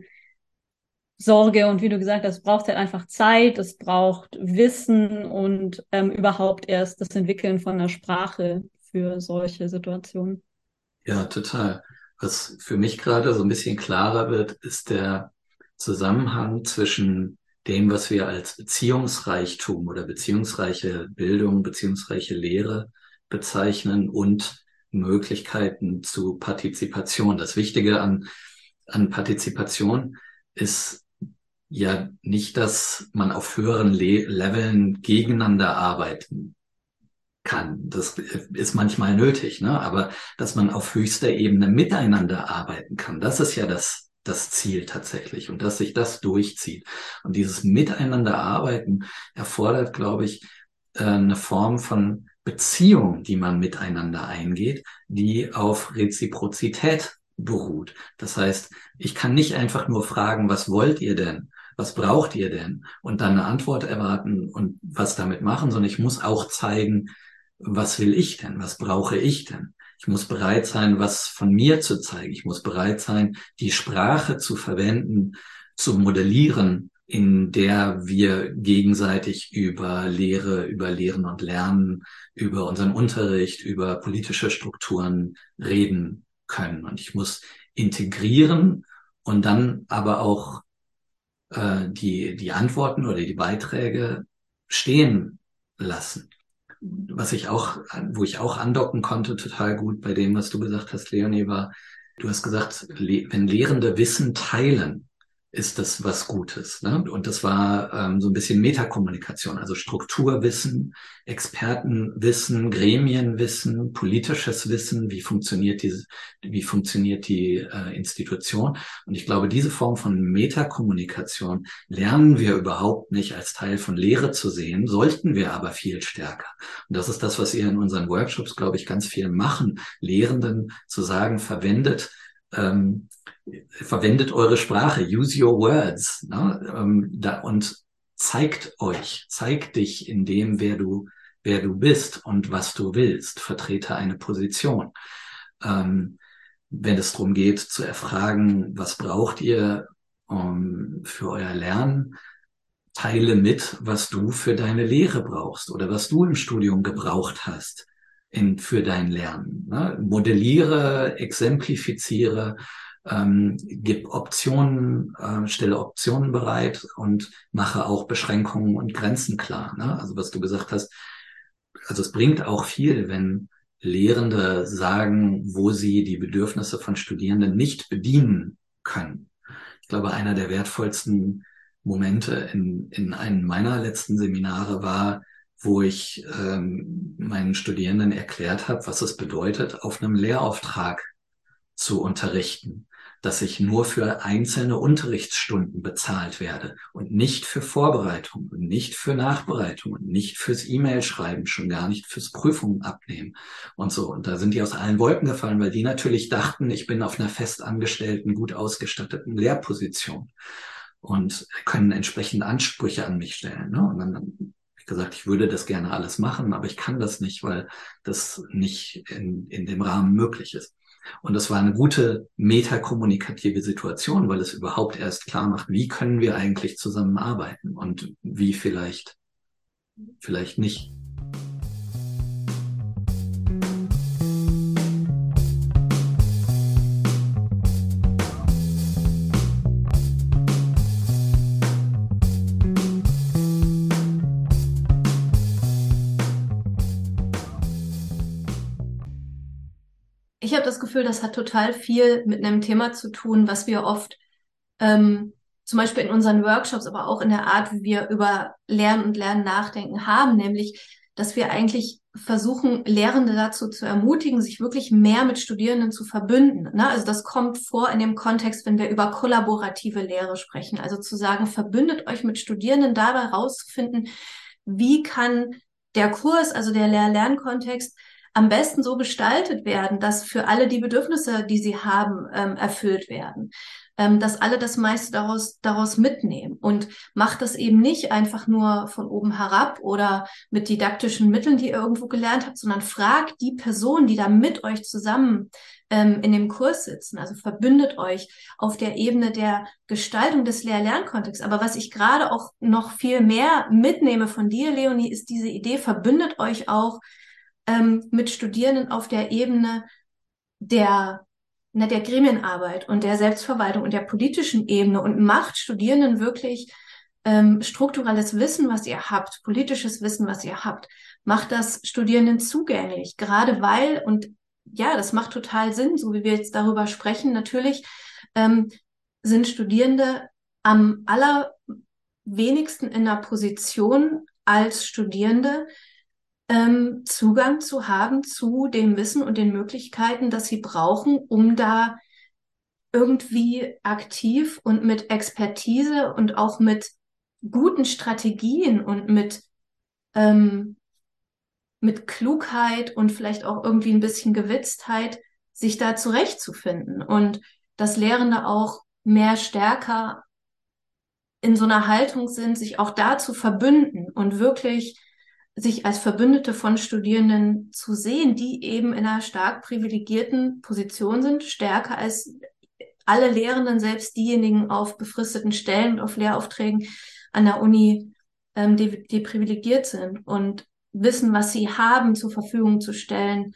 Sorge und wie du gesagt hast, es braucht halt einfach Zeit, es braucht Wissen und ähm, überhaupt erst das Entwickeln von einer Sprache für solche Situationen. Ja, total. Was für mich gerade so ein bisschen klarer wird, ist der Zusammenhang zwischen dem, was wir als Beziehungsreichtum oder beziehungsreiche Bildung, beziehungsreiche Lehre bezeichnen und Möglichkeiten zu Partizipation. Das Wichtige an, an Partizipation ist ja nicht, dass man auf höheren Le- Leveln gegeneinander arbeiten kann. Das ist manchmal nötig, ne? Aber dass man auf höchster Ebene miteinander arbeiten kann, das ist ja das, das Ziel tatsächlich und dass sich das durchzieht. Und dieses Miteinander arbeiten erfordert, glaube ich, eine Form von Beziehung, die man miteinander eingeht, die auf Reziprozität beruht. Das heißt, ich kann nicht einfach nur fragen, was wollt ihr denn? Was braucht ihr denn? Und dann eine Antwort erwarten und was damit machen, sondern ich muss auch zeigen, was will ich denn? Was brauche ich denn? Ich muss bereit sein, was von mir zu zeigen. Ich muss bereit sein, die Sprache zu verwenden, zu modellieren, in der wir gegenseitig über Lehre, über Lehren und Lernen, über unseren Unterricht, über politische Strukturen reden können. Und ich muss integrieren und dann aber auch äh, die, die Antworten oder die Beiträge stehen lassen. Was ich auch, wo ich auch andocken konnte, total gut bei dem, was du gesagt hast, Leonie, war, du hast gesagt, wenn Lehrende Wissen teilen, ist das was Gutes, ne? Und das war ähm, so ein bisschen Metakommunikation, also Strukturwissen, Expertenwissen, Gremienwissen, politisches Wissen, wie funktioniert diese, wie funktioniert die äh, Institution. Und ich glaube, diese Form von Metakommunikation lernen wir überhaupt nicht als Teil von Lehre zu sehen, sollten wir aber viel stärker. Und das ist das, was ihr in unseren Workshops, glaube ich, ganz viel machen, Lehrenden zu sagen, verwendet ähm, verwendet eure Sprache, use your words, ne? ähm, da, und zeigt euch, zeig dich in dem, wer du, wer du bist und was du willst, vertrete eine Position. Ähm, wenn es darum geht, zu erfragen, was braucht ihr um, für euer Lernen, teile mit, was du für deine Lehre brauchst oder was du im Studium gebraucht hast in, für dein Lernen. Ne? Modelliere, exemplifiziere, ähm, gib Optionen, äh, stelle Optionen bereit und mache auch Beschränkungen und Grenzen klar. Ne? Also was du gesagt hast, also es bringt auch viel, wenn Lehrende sagen, wo sie die Bedürfnisse von Studierenden nicht bedienen können. Ich glaube, einer der wertvollsten Momente in, in einem meiner letzten Seminare war, wo ich ähm, meinen Studierenden erklärt habe, was es bedeutet, auf einem Lehrauftrag zu unterrichten. dass ich nur für einzelne Unterrichtsstunden bezahlt werde und nicht für Vorbereitung und nicht für Nachbereitung und nicht fürs E-Mail-Schreiben, schon gar nicht fürs Prüfungen abnehmen und so. Und da sind die aus allen Wolken gefallen, weil die natürlich dachten, ich bin auf einer festangestellten, gut ausgestatteten Lehrposition und können entsprechend Ansprüche an mich stellen. Ne? Und dann habe ich gesagt, ich würde das gerne alles machen, aber ich kann das nicht, weil das nicht in, in dem Rahmen möglich ist. Und das war eine gute metakommunikative Situation, weil es überhaupt erst klar macht, wie können wir eigentlich zusammenarbeiten und wie vielleicht, vielleicht nicht. Ich habe das Gefühl, das hat total viel mit einem Thema zu tun, was wir oft ähm, zum Beispiel in unseren Workshops, aber auch in der Art, wie wir über Lernen und Lernen nachdenken haben, nämlich, dass wir eigentlich versuchen, Lehrende dazu zu ermutigen, sich wirklich mehr mit Studierenden zu verbünden. Ne? Also das kommt vor in dem Kontext, wenn wir über kollaborative Lehre sprechen. Also zu sagen, verbündet euch mit Studierenden dabei rauszufinden, wie kann der Kurs, also der Lehr-Lern-Kontext, am besten so gestaltet werden, dass für alle die Bedürfnisse, die sie haben, ähm, erfüllt werden. Ähm, dass alle das meiste daraus, daraus mitnehmen und macht das eben nicht einfach nur von oben herab oder mit didaktischen Mitteln, die ihr irgendwo gelernt habt, sondern fragt die Personen, die da mit euch zusammen ähm, in dem Kurs sitzen. Also verbündet euch auf der Ebene der Gestaltung des Lehr-Lern-Kontexts. Aber was ich gerade auch noch viel mehr mitnehme von dir, Leonie, ist diese Idee, verbündet euch auch ähm, mit Studierenden auf der Ebene der, na, der Gremienarbeit und der Selbstverwaltung und der politischen Ebene und macht Studierenden wirklich ähm, strukturelles Wissen, was ihr habt, politisches Wissen, was ihr habt, macht das Studierenden zugänglich, gerade weil, und ja, das macht total Sinn, so wie wir jetzt darüber sprechen, natürlich ähm, sind Studierende am allerwenigsten in einer Position als Studierende, ähm, Zugang zu haben zu dem Wissen und den Möglichkeiten, das sie brauchen, um da irgendwie aktiv und mit Expertise und auch mit guten Strategien und mit, ähm, mit Klugheit und vielleicht auch irgendwie ein bisschen Gewitztheit sich da zurechtzufinden und dass Lehrende auch mehr stärker in so einer Haltung sind, sich auch da zu verbünden und wirklich sich als Verbündete von Studierenden zu sehen, die eben in einer stark privilegierten Position sind, stärker als alle Lehrenden, selbst diejenigen auf befristeten Stellen und auf Lehraufträgen an der Uni, ähm, die, die privilegiert sind und wissen, was sie haben, zur Verfügung zu stellen.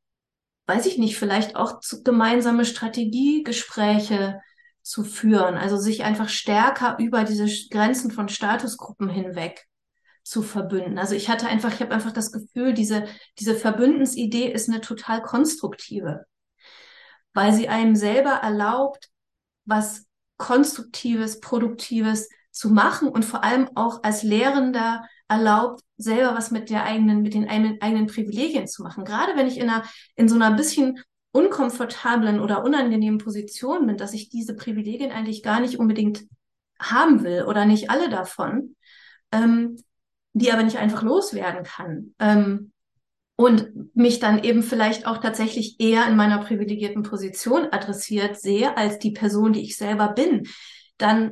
Weiß ich nicht, vielleicht auch zu, gemeinsame Strategiegespräche zu führen, also sich einfach stärker über diese Grenzen von Statusgruppen hinweg zu verbünden. Also ich hatte einfach, ich habe einfach das Gefühl, diese, diese Verbündensidee ist eine total konstruktive, weil sie einem selber erlaubt, was Konstruktives, Produktives zu machen und vor allem auch als Lehrender erlaubt, selber was mit der eigenen, mit den eigenen, eigenen Privilegien zu machen. Gerade wenn ich in einer, in so einer bisschen unkomfortablen oder unangenehmen Position bin, dass ich diese Privilegien eigentlich gar nicht unbedingt haben will oder nicht alle davon, ähm, die aber nicht einfach loswerden kann. Ähm, und mich dann eben vielleicht auch tatsächlich eher in meiner privilegierten Position adressiert sehe, als die Person, die ich selber bin, dann,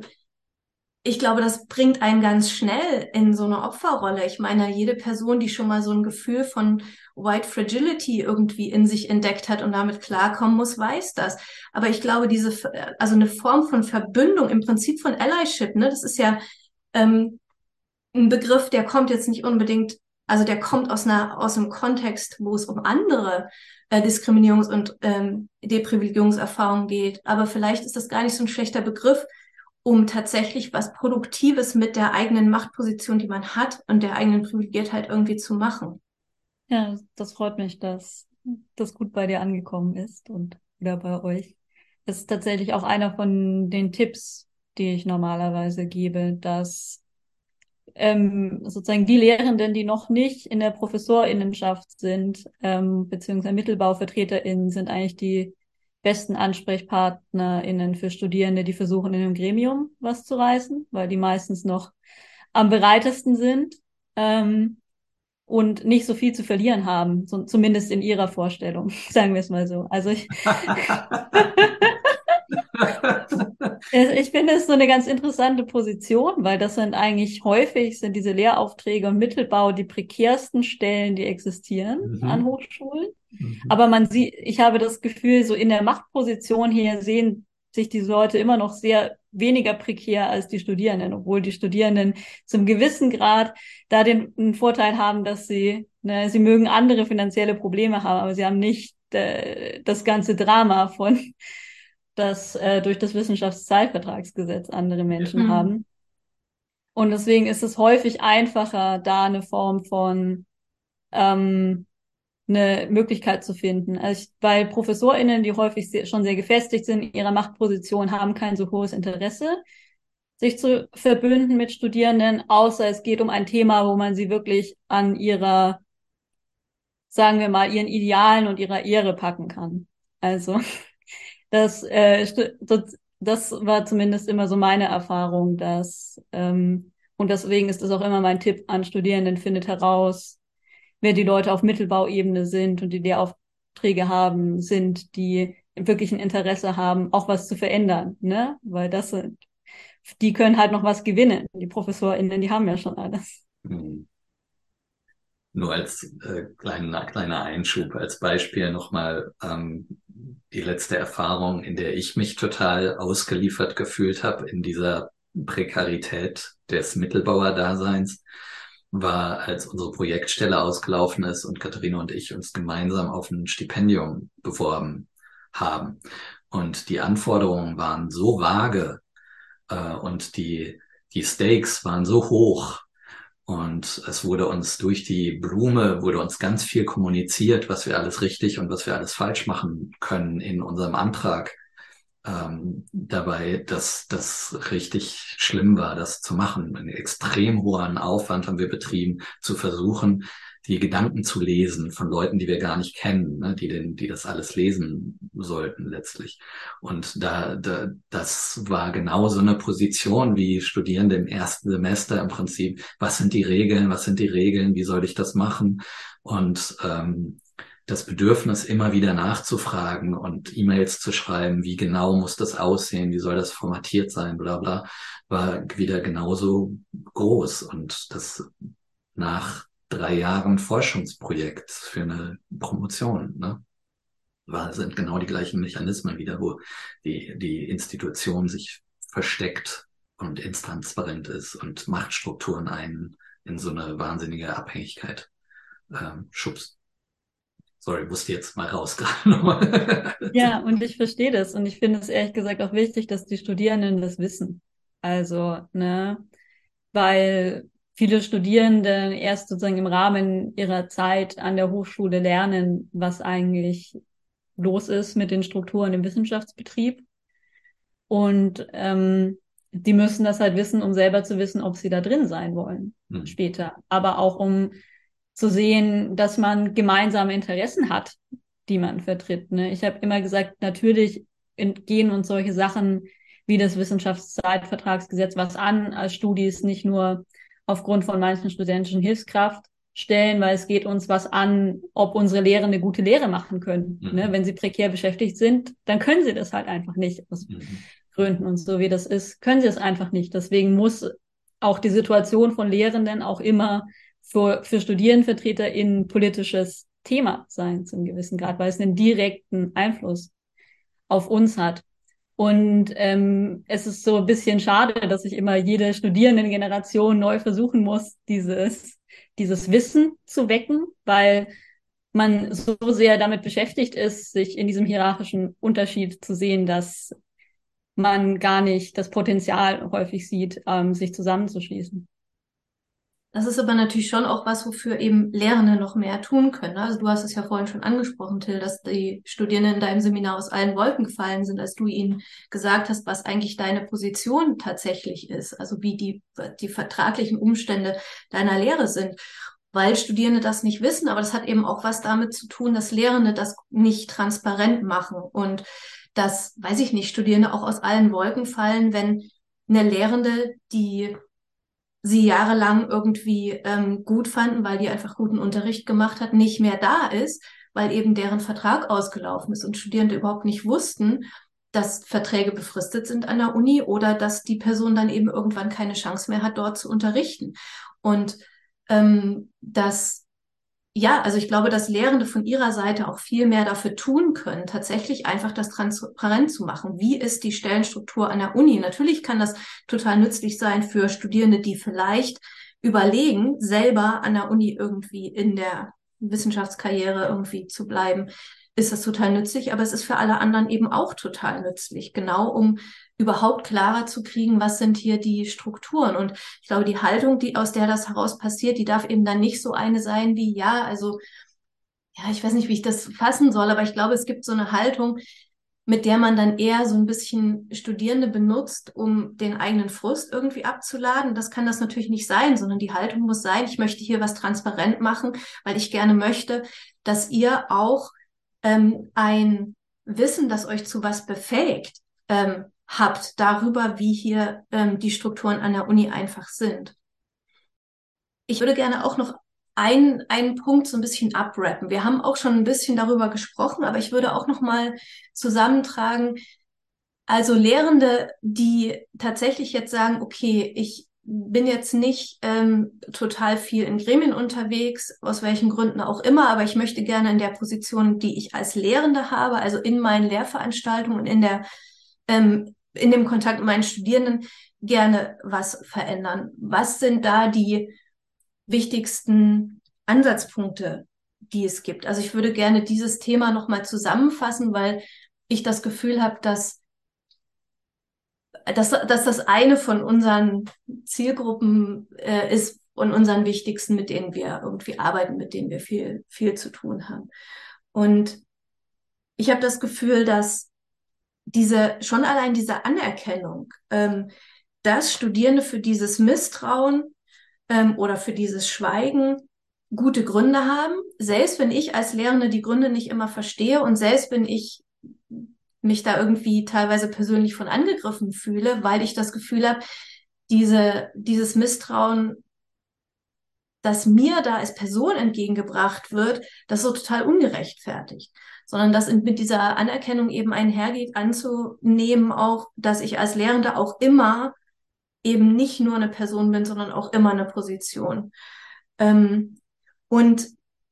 ich glaube, das bringt einen ganz schnell in so eine Opferrolle. Ich meine, jede Person, die schon mal so ein Gefühl von White Fragility irgendwie in sich entdeckt hat und damit klarkommen muss, weiß das. Aber ich glaube, diese, also eine Form von Verbündung, im Prinzip von Allyship, ne, das ist ja ähm, ein Begriff, der kommt jetzt nicht unbedingt, also der kommt aus einer, aus einem Kontext, wo es um andere äh, Diskriminierungs- und ähm, Deprivilegierungserfahrungen geht. Aber vielleicht ist das gar nicht so ein schlechter Begriff, um tatsächlich was Produktives mit der eigenen Machtposition, die man hat und der eigenen Privilegiertheit irgendwie zu machen. Ja, das freut mich, dass das gut bei dir angekommen ist und oder bei euch. Das ist tatsächlich auch einer von den Tipps, die ich normalerweise gebe, dass ähm, sozusagen die Lehrenden, die noch nicht in der Professorinnenschaft sind, ähm, beziehungsweise MittelbauvertreterInnen, sind eigentlich die besten AnsprechpartnerInnen für Studierende, die versuchen, in einem Gremium was zu reißen, weil die meistens noch am bereitesten sind ähm, und nicht so viel zu verlieren haben, so, zumindest in ihrer Vorstellung, sagen wir es mal so. Also ich, ich finde es so eine ganz interessante Position, weil das sind eigentlich häufig sind diese Lehraufträge und Mittelbau die prekärsten Stellen, die existieren Mhm. an Hochschulen. Mhm. Aber man sieht, ich habe das Gefühl, so in der Machtposition hier sehen sich diese Leute immer noch sehr weniger prekär als die Studierenden, obwohl die Studierenden zum gewissen Grad da den, den Vorteil haben, dass sie, ne, sie mögen andere finanzielle Probleme haben, aber sie haben nicht äh, das ganze Drama von, das äh, durch das Wissenschaftszeitvertragsgesetz andere Menschen Mhm. haben. Und deswegen ist es häufig einfacher, da eine Form von ähm, eine Möglichkeit zu finden. Also ich, weil ProfessorInnen, die häufig sehr, schon sehr gefestigt sind in ihrer Machtposition, haben kein so hohes Interesse, sich zu verbünden mit Studierenden, außer es geht um ein Thema, wo man sie wirklich an ihrer, sagen wir mal, ihren Idealen und ihrer Ehre packen kann. Also das, äh, das, das war zumindest immer so meine Erfahrung, dass ähm, und deswegen ist es auch immer mein Tipp an Studierenden, findet heraus, wer die Leute auf Mittelbauebene sind und die Lehraufträge haben, sind, die wirklich ein Interesse haben, auch was zu verändern, ne? Weil das sind, die können halt noch was gewinnen. Die ProfessorInnen, die haben ja schon alles. Mhm. Nur als äh, kleiner, kleiner Einschub, als Beispiel nochmal ähm, die letzte Erfahrung, in der ich mich total ausgeliefert gefühlt habe in dieser Prekarität des Mittelbauerdaseins, war, als unsere Projektstelle ausgelaufen ist und Katharina und ich uns gemeinsam auf ein Stipendium beworben haben. Und die Anforderungen waren so vage äh, und die, die Stakes waren so hoch. Und es wurde uns durch die Blume, wurde uns ganz viel kommuniziert, was wir alles richtig und was wir alles falsch machen können in unserem Antrag. Ähm, dabei, dass das richtig schlimm war, das zu machen. Einen extrem hohen Aufwand haben wir betrieben, zu versuchen, die Gedanken zu lesen von Leuten, die wir gar nicht kennen, ne, die den, die das alles lesen sollten letztlich. Und da, da, das war genau so eine Position wie Studierende im ersten Semester im Prinzip. Was sind die Regeln? Was sind die Regeln? Wie soll ich das machen? Und ähm, das Bedürfnis, immer wieder nachzufragen und E-Mails zu schreiben, wie genau muss das aussehen, wie soll das formatiert sein, bla bla, war wieder genauso groß. Und das nach drei Jahren Forschungsprojekt für eine Promotion, ne, war, sind genau die gleichen Mechanismen wieder, wo die, die Institution sich versteckt und intransparent ist und Machtstrukturen einen in so eine wahnsinnige Abhängigkeit ähm, schubst. Sorry, musste jetzt mal raus gerade. Ja, und ich verstehe das. Und ich finde es ehrlich gesagt auch wichtig, dass die Studierenden das wissen. Also, ne, weil viele Studierende erst sozusagen im Rahmen ihrer Zeit an der Hochschule lernen, was eigentlich los ist mit den Strukturen im Wissenschaftsbetrieb. Und ähm, die müssen das halt wissen, um selber zu wissen, ob sie da drin sein wollen Hm. später. Aber auch um zu sehen, dass man gemeinsame Interessen hat, die man vertritt. Ne? Ich habe immer gesagt, natürlich entgehen uns solche Sachen wie das Wissenschaftszeitvertragsgesetz was an, als Studis nicht nur aufgrund von manchen studentischen Hilfskraftstellen, weil es geht uns was an, ob unsere Lehrer eine gute Lehre machen können. Mhm. Ne? Wenn sie prekär beschäftigt sind, dann können sie das halt einfach nicht aus Mhm. Gründen und so wie das ist, können sie es einfach nicht. Deswegen muss auch die Situation von Lehrenden auch immer für, für StudierendenvertreterInnen politisches Thema sein, zum gewissen Grad, weil es einen direkten Einfluss auf uns hat. Und ähm, es ist so ein bisschen schade, dass ich immer jede Studierendengeneration neu versuchen muss, dieses, dieses Wissen zu wecken, weil man so sehr damit beschäftigt ist, sich in diesem hierarchischen Unterschied zu sehen, dass man gar nicht das Potenzial häufig sieht, ähm, sich zusammenzuschließen. Das ist aber natürlich schon auch was, wofür eben Lehrende noch mehr tun können. Also du hast es ja vorhin schon angesprochen, Till, dass die Studierenden in deinem Seminar aus allen Wolken gefallen sind, als du ihnen gesagt hast, was eigentlich deine Position tatsächlich ist, also wie die, die vertraglichen Umstände deiner Lehre sind. weil Studierende das nicht wissen, aber das hat eben auch was damit zu tun, dass Lehrende das nicht transparent machen und dass, weiß ich nicht, Studierende auch aus allen Wolken fallen, wenn eine Lehrende, die sie jahrelang irgendwie ähm, gut fanden, weil die einfach guten Unterricht gemacht hat, nicht mehr da ist, weil eben deren Vertrag ausgelaufen ist und Studierende überhaupt nicht wussten, dass Verträge befristet sind an der Uni oder dass die Person dann eben irgendwann keine Chance mehr hat, dort zu unterrichten. Und ähm, dass ja, also ich glaube, dass Lehrende von ihrer Seite auch viel mehr dafür tun können, tatsächlich einfach das transparent zu machen. Wie ist die Stellenstruktur an der Uni? Natürlich kann das total nützlich sein für Studierende, die vielleicht überlegen, selber an der Uni irgendwie in der Wissenschaftskarriere irgendwie zu bleiben. Ist das total nützlich, aber es ist für alle anderen eben auch total nützlich, genau um überhaupt klarer zu kriegen, was sind hier die Strukturen. Und ich glaube, die Haltung, die aus der das heraus passiert, die darf eben dann nicht so eine sein wie, ja, also, ja, ich weiß nicht, wie ich das fassen soll, aber ich glaube, es gibt so eine Haltung, mit der man dann eher so ein bisschen Studierende benutzt, um den eigenen Frust irgendwie abzuladen. Das kann das natürlich nicht sein, sondern die Haltung muss sein, ich möchte hier was transparent machen, weil ich gerne möchte, dass ihr auch ähm, ein Wissen, das euch zu was befähigt, ähm, habt darüber, wie hier ähm, die Strukturen an der Uni einfach sind. Ich würde gerne auch noch einen, einen Punkt so ein bisschen abrappen. Wir haben auch schon ein bisschen darüber gesprochen, aber ich würde auch noch mal zusammentragen, also Lehrende, die tatsächlich jetzt sagen, okay, ich bin jetzt nicht ähm, total viel in Gremien unterwegs, aus welchen Gründen auch immer, aber ich möchte gerne in der Position, die ich als Lehrende habe, also in meinen Lehrveranstaltungen und in der ähm, in dem Kontakt mit meinen Studierenden gerne was verändern. Was sind da die wichtigsten Ansatzpunkte, die es gibt? Also ich würde gerne dieses Thema nochmal zusammenfassen, weil ich das Gefühl habe, dass, dass, dass das eine von unseren Zielgruppen äh, ist und unseren wichtigsten, mit denen wir irgendwie arbeiten, mit denen wir viel, viel zu tun haben. Und ich habe das Gefühl, dass diese, schon allein diese Anerkennung, ähm, dass Studierende für dieses Misstrauen ähm, oder für dieses Schweigen gute Gründe haben, selbst wenn ich als Lehrende die Gründe nicht immer verstehe und selbst wenn ich mich da irgendwie teilweise persönlich von angegriffen fühle, weil ich das Gefühl habe, diese, dieses Misstrauen, das mir da als Person entgegengebracht wird, das ist so total ungerechtfertigt, sondern das mit dieser Anerkennung eben einhergeht, anzunehmen auch, dass ich als Lehrende auch immer eben nicht nur eine Person bin, sondern auch immer eine Position. Ähm, und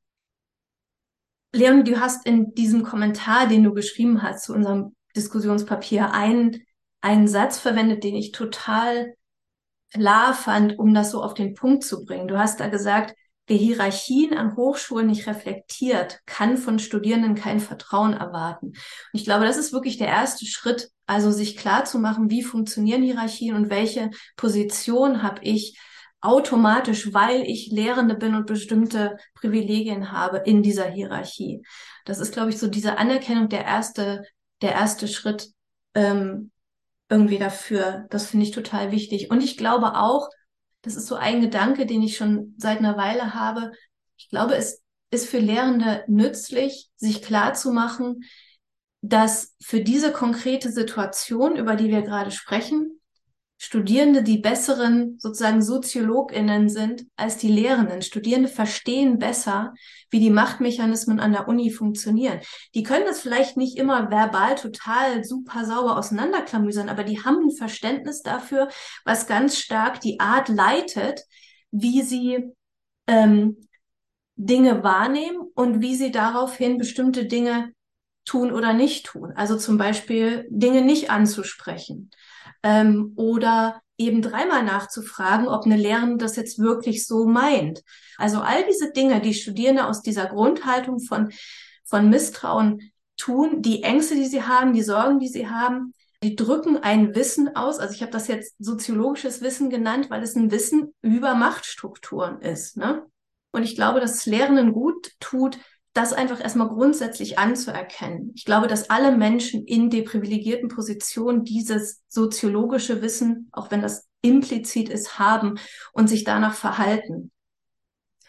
Leon, du hast in diesem Kommentar, den du geschrieben hast zu unserem Diskussionspapier, einen, einen Satz verwendet, den ich total klar fand, um das so auf den Punkt zu bringen. Du hast da gesagt, wer Hierarchien an Hochschulen nicht reflektiert, kann von Studierenden kein Vertrauen erwarten. Und ich glaube, das ist wirklich der erste Schritt, also sich klar zu machen, wie funktionieren Hierarchien und welche Position habe ich automatisch, weil ich Lehrende bin und bestimmte Privilegien habe in dieser Hierarchie. Das ist, glaube ich, so diese Anerkennung der erste, der erste Schritt, ähm, irgendwie dafür. Das finde ich total wichtig. Und ich glaube auch, das ist so ein Gedanke, den ich schon seit einer Weile habe. Ich glaube, es ist für Lehrende nützlich, sich klar zu machen, dass für diese konkrete Situation, über die wir gerade sprechen, Studierende die besseren sozusagen SoziologInnen sind als die Lehrenden. Studierende verstehen besser, wie die Machtmechanismen an der Uni funktionieren. Die können das vielleicht nicht immer verbal total super sauber auseinanderklamüsern, aber die haben ein Verständnis dafür, was ganz stark die Art leitet, wie sie ähm, Dinge wahrnehmen und wie sie daraufhin bestimmte Dinge tun oder nicht tun. Also zum Beispiel Dinge nicht anzusprechen. Ähm, oder eben dreimal nachzufragen, ob eine Lehrende das jetzt wirklich so meint. Also all diese Dinge, die Studierende aus dieser Grundhaltung von, von Misstrauen tun, die Ängste, die sie haben, die Sorgen, die sie haben, die drücken ein Wissen aus. Also ich habe das jetzt soziologisches Wissen genannt, weil es ein Wissen über Machtstrukturen ist, ne? Und ich glaube, dass es Lehrenden gut tut, das einfach erstmal grundsätzlich anzuerkennen. Ich glaube, dass alle Menschen in deprivilegierten Positionen dieses soziologische Wissen, auch wenn das implizit ist, haben und sich danach verhalten.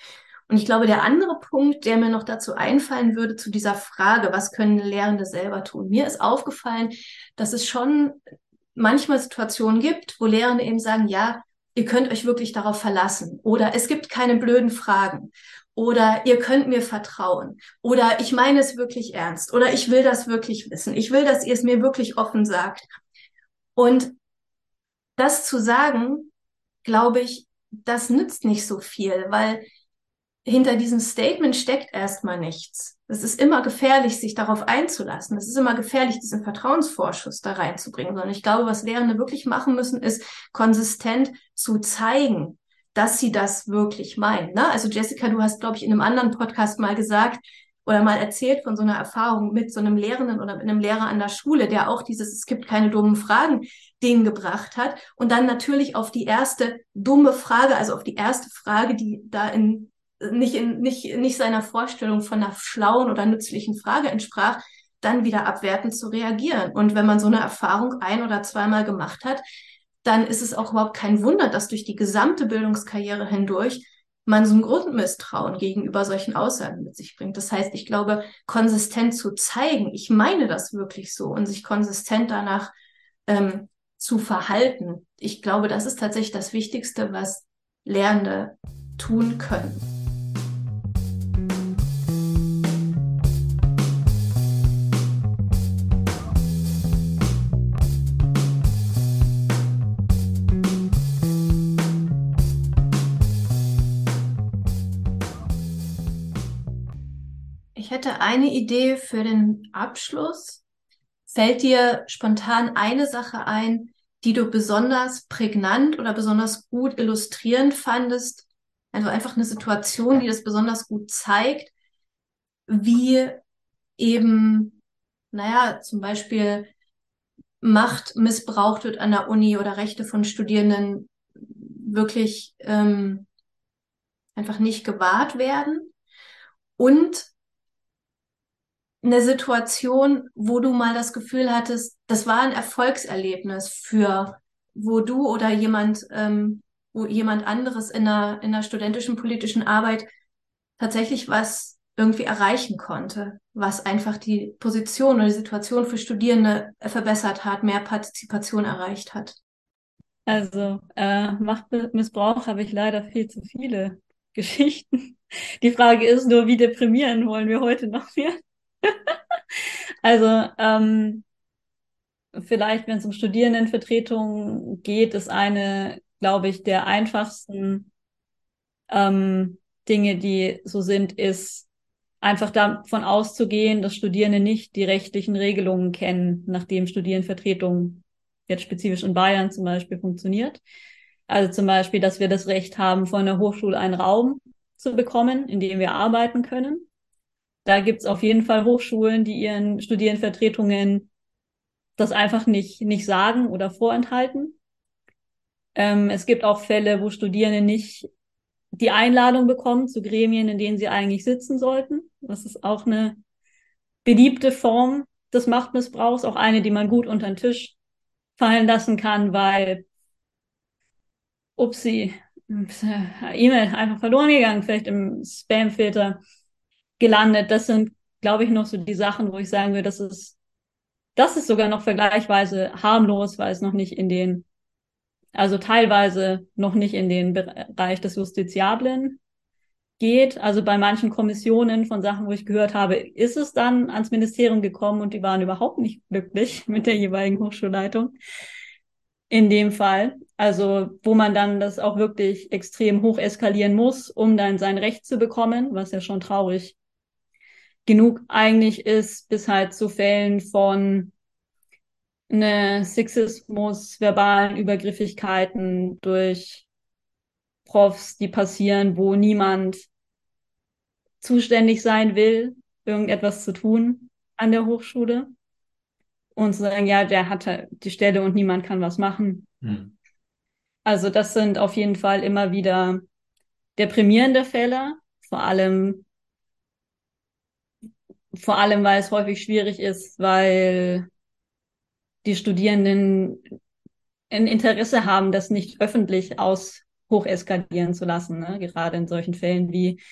Und ich glaube, der andere Punkt, der mir noch dazu einfallen würde, zu dieser Frage, was können Lehrende selber tun? Mir ist aufgefallen, dass es schon manchmal Situationen gibt, wo Lehrende eben sagen, ja, ihr könnt euch wirklich darauf verlassen oder es gibt keine blöden Fragen oder ihr könnt mir vertrauen oder ich meine es wirklich ernst oder ich will das wirklich wissen. Ich will, dass ihr es mir wirklich offen sagt. Und das zu sagen, glaube ich, das nützt nicht so viel, weil hinter diesem Statement steckt erstmal nichts. Es ist immer gefährlich, sich darauf einzulassen. Es ist immer gefährlich, diesen Vertrauensvorschuss da reinzubringen. Sondern ich glaube, was Lehrende wirklich machen müssen, ist konsistent zu zeigen, dass sie das wirklich meinen. Ne? Also Jessica, du hast, glaube ich, in einem anderen Podcast mal gesagt oder mal erzählt von so einer Erfahrung mit so einem Lehrenden oder mit einem Lehrer an der Schule, der auch dieses "Es gibt keine dummen Fragen" Ding gebracht hat und dann natürlich auf die erste dumme Frage, also auf die erste Frage, die da in nicht in, nicht, nicht seiner Vorstellung von einer schlauen oder nützlichen Frage entsprach, dann wieder abwertend zu reagieren. Und wenn man so eine Erfahrung ein- oder zweimal gemacht hat, dann ist es auch überhaupt kein Wunder, dass durch die gesamte Bildungskarriere hindurch man so ein Grundmisstrauen gegenüber solchen Aussagen mit sich bringt. Das heißt, ich glaube, konsistent zu zeigen, ich meine das wirklich so und sich konsistent danach ähm, zu verhalten, ich glaube, das ist tatsächlich das Wichtigste, was Lehrende tun können. Ich hätte eine Idee für den Abschluss. Fällt dir spontan eine Sache ein, die du besonders prägnant oder besonders gut illustrierend fandest? Also einfach eine Situation, die das besonders gut zeigt, wie eben, naja, zum Beispiel Macht missbraucht wird an der Uni oder Rechte von Studierenden wirklich ähm, einfach nicht gewahrt werden. Und eine Situation, wo du mal das Gefühl hattest, das war ein Erfolgserlebnis für, wo du oder jemand, ähm, wo jemand anderes in einer, in einer studentischen politischen Arbeit tatsächlich was irgendwie erreichen konnte, was einfach die Position oder die Situation für Studierende verbessert hat, mehr Partizipation erreicht hat. Also äh, Machtmissbrauch habe ich leider viel zu viele Geschichten. Die Frage ist nur, wie deprimieren wollen wir heute noch mehr? Also ähm, vielleicht, wenn es um Studierendenvertretung geht, ist eine, glaube ich, der einfachsten ähm, Dinge, die so sind, ist einfach davon auszugehen, dass Studierende nicht die rechtlichen Regelungen kennen, nachdem Studierendenvertretung jetzt spezifisch in Bayern zum Beispiel funktioniert. Also zum Beispiel, dass wir das Recht haben, von der Hochschule einen Raum zu bekommen, in dem wir arbeiten können. Da gibt's auf jeden Fall Hochschulen, die ihren Studierendenvertretungen das einfach nicht, nicht sagen oder vorenthalten. Ähm, es gibt auch Fälle, wo Studierende nicht die Einladung bekommen zu Gremien, in denen sie eigentlich sitzen sollten. Das ist auch eine beliebte Form des Machtmissbrauchs, auch eine, die man gut unter den Tisch fallen lassen kann, weil, upsie, E-Mail einfach verloren gegangen, vielleicht im Spamfilter gelandet. Das sind, glaube ich, noch so die Sachen, wo ich sagen würde, das ist, das ist sogar noch vergleichsweise harmlos, weil es noch nicht in den, also teilweise noch nicht in den Bereich des Justiziablen geht. Also bei manchen Kommissionen von Sachen, wo ich gehört habe, ist es dann ans Ministerium gekommen und die waren überhaupt nicht glücklich mit der jeweiligen Hochschulleitung. In dem Fall. Also wo man dann das auch wirklich extrem hoch eskalieren muss, um dann sein Recht zu bekommen, was ja schon traurig genug eigentlich ist, bis halt zu Fällen von ne Sexismus, verbalen Übergriffigkeiten durch Profs, die passieren, wo niemand zuständig sein will, irgendetwas zu tun an der Hochschule und zu sagen, ja, der hat halt die Stelle und niemand kann was machen. Hm. Also das sind auf jeden Fall immer wieder deprimierende Fälle, vor allem, vor allem, weil es häufig schwierig ist, weil die Studierenden ein Interesse haben, das nicht öffentlich aus hocheskalieren zu lassen, ne? Gerade in solchen Fällen wie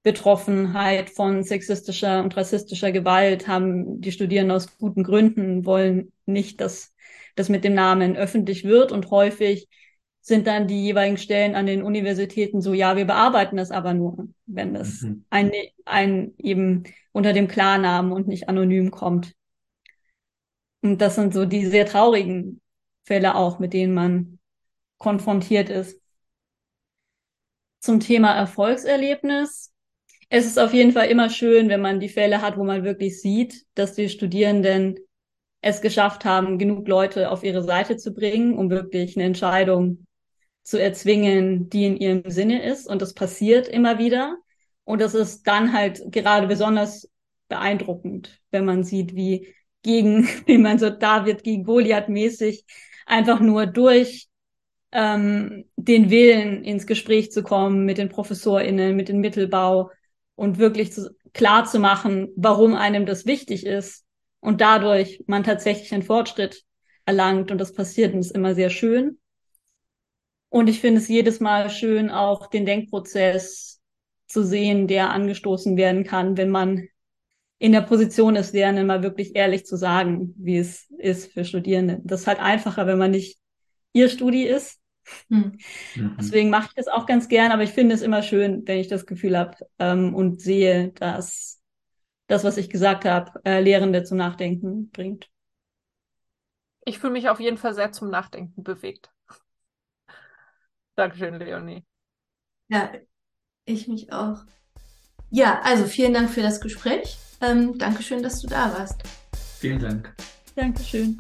Betroffenheit von sexistischer und rassistischer Gewalt haben die Studierenden aus guten Gründen, wollen nicht, dass das mit dem Namen öffentlich wird. Und häufig sind dann die jeweiligen Stellen an den Universitäten so, ja, wir bearbeiten das aber nur, wenn das Mhm. ein, ein eben unter dem Klarnamen und nicht anonym kommt. Und das sind so die sehr traurigen Fälle auch, mit denen man konfrontiert ist. Zum Thema Erfolgserlebnis. Es ist auf jeden Fall immer schön, wenn man die Fälle hat, wo man wirklich sieht, dass die Studierenden es geschafft haben, genug Leute auf ihre Seite zu bringen, um wirklich eine Entscheidung zu erzwingen, die in ihrem Sinne ist. Und das passiert immer wieder. Und das ist dann halt gerade besonders beeindruckend, wenn man sieht, wie gegen, wie man so David gegen Goliath mäßig einfach nur durch ähm, den Willen ins Gespräch zu kommen mit den ProfessorInnen, mit dem Mittelbau und wirklich zu, klar zu machen, warum einem das wichtig ist und dadurch man tatsächlich einen Fortschritt erlangt und das passiert und ist immer sehr schön. Und ich finde es jedes Mal schön, auch den Denkprozess zu sehen, der angestoßen werden kann, wenn man in der Position ist, denen mal wirklich ehrlich zu sagen, wie es ist für Studierende. Das ist halt einfacher, wenn man nicht ihr Studi ist. Hm. Mhm. Deswegen mache ich das auch ganz gern, aber ich finde es immer schön, wenn ich das Gefühl habe ähm, und sehe, dass das, was ich gesagt habe, äh, Lehrende zum Nachdenken bringt. Ich fühle mich auf jeden Fall sehr zum Nachdenken bewegt. Dankeschön, Leonie. Ja, ich mich auch. Ja, also vielen Dank für das Gespräch. Ähm, Dankeschön, dass du da warst. Vielen Dank. Dankeschön.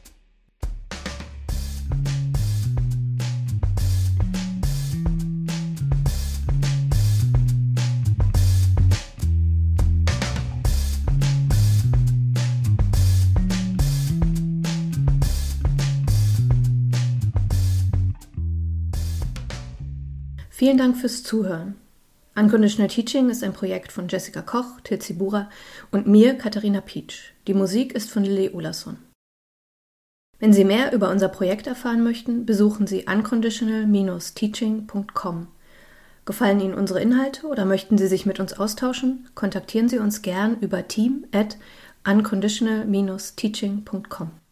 Vielen Dank fürs Zuhören. Unconditional Teaching ist ein Projekt von Jessica Koch, Tilsi Bura und mir, Katharina Pietsch. Die Musik ist von Lilly Olason. Wenn Sie mehr über unser Projekt erfahren möchten, besuchen Sie unconditional dash teaching punkt com. Gefallen Ihnen unsere Inhalte oder möchten Sie sich mit uns austauschen? Kontaktieren Sie uns gern über team at unconditional dash teaching punkt com.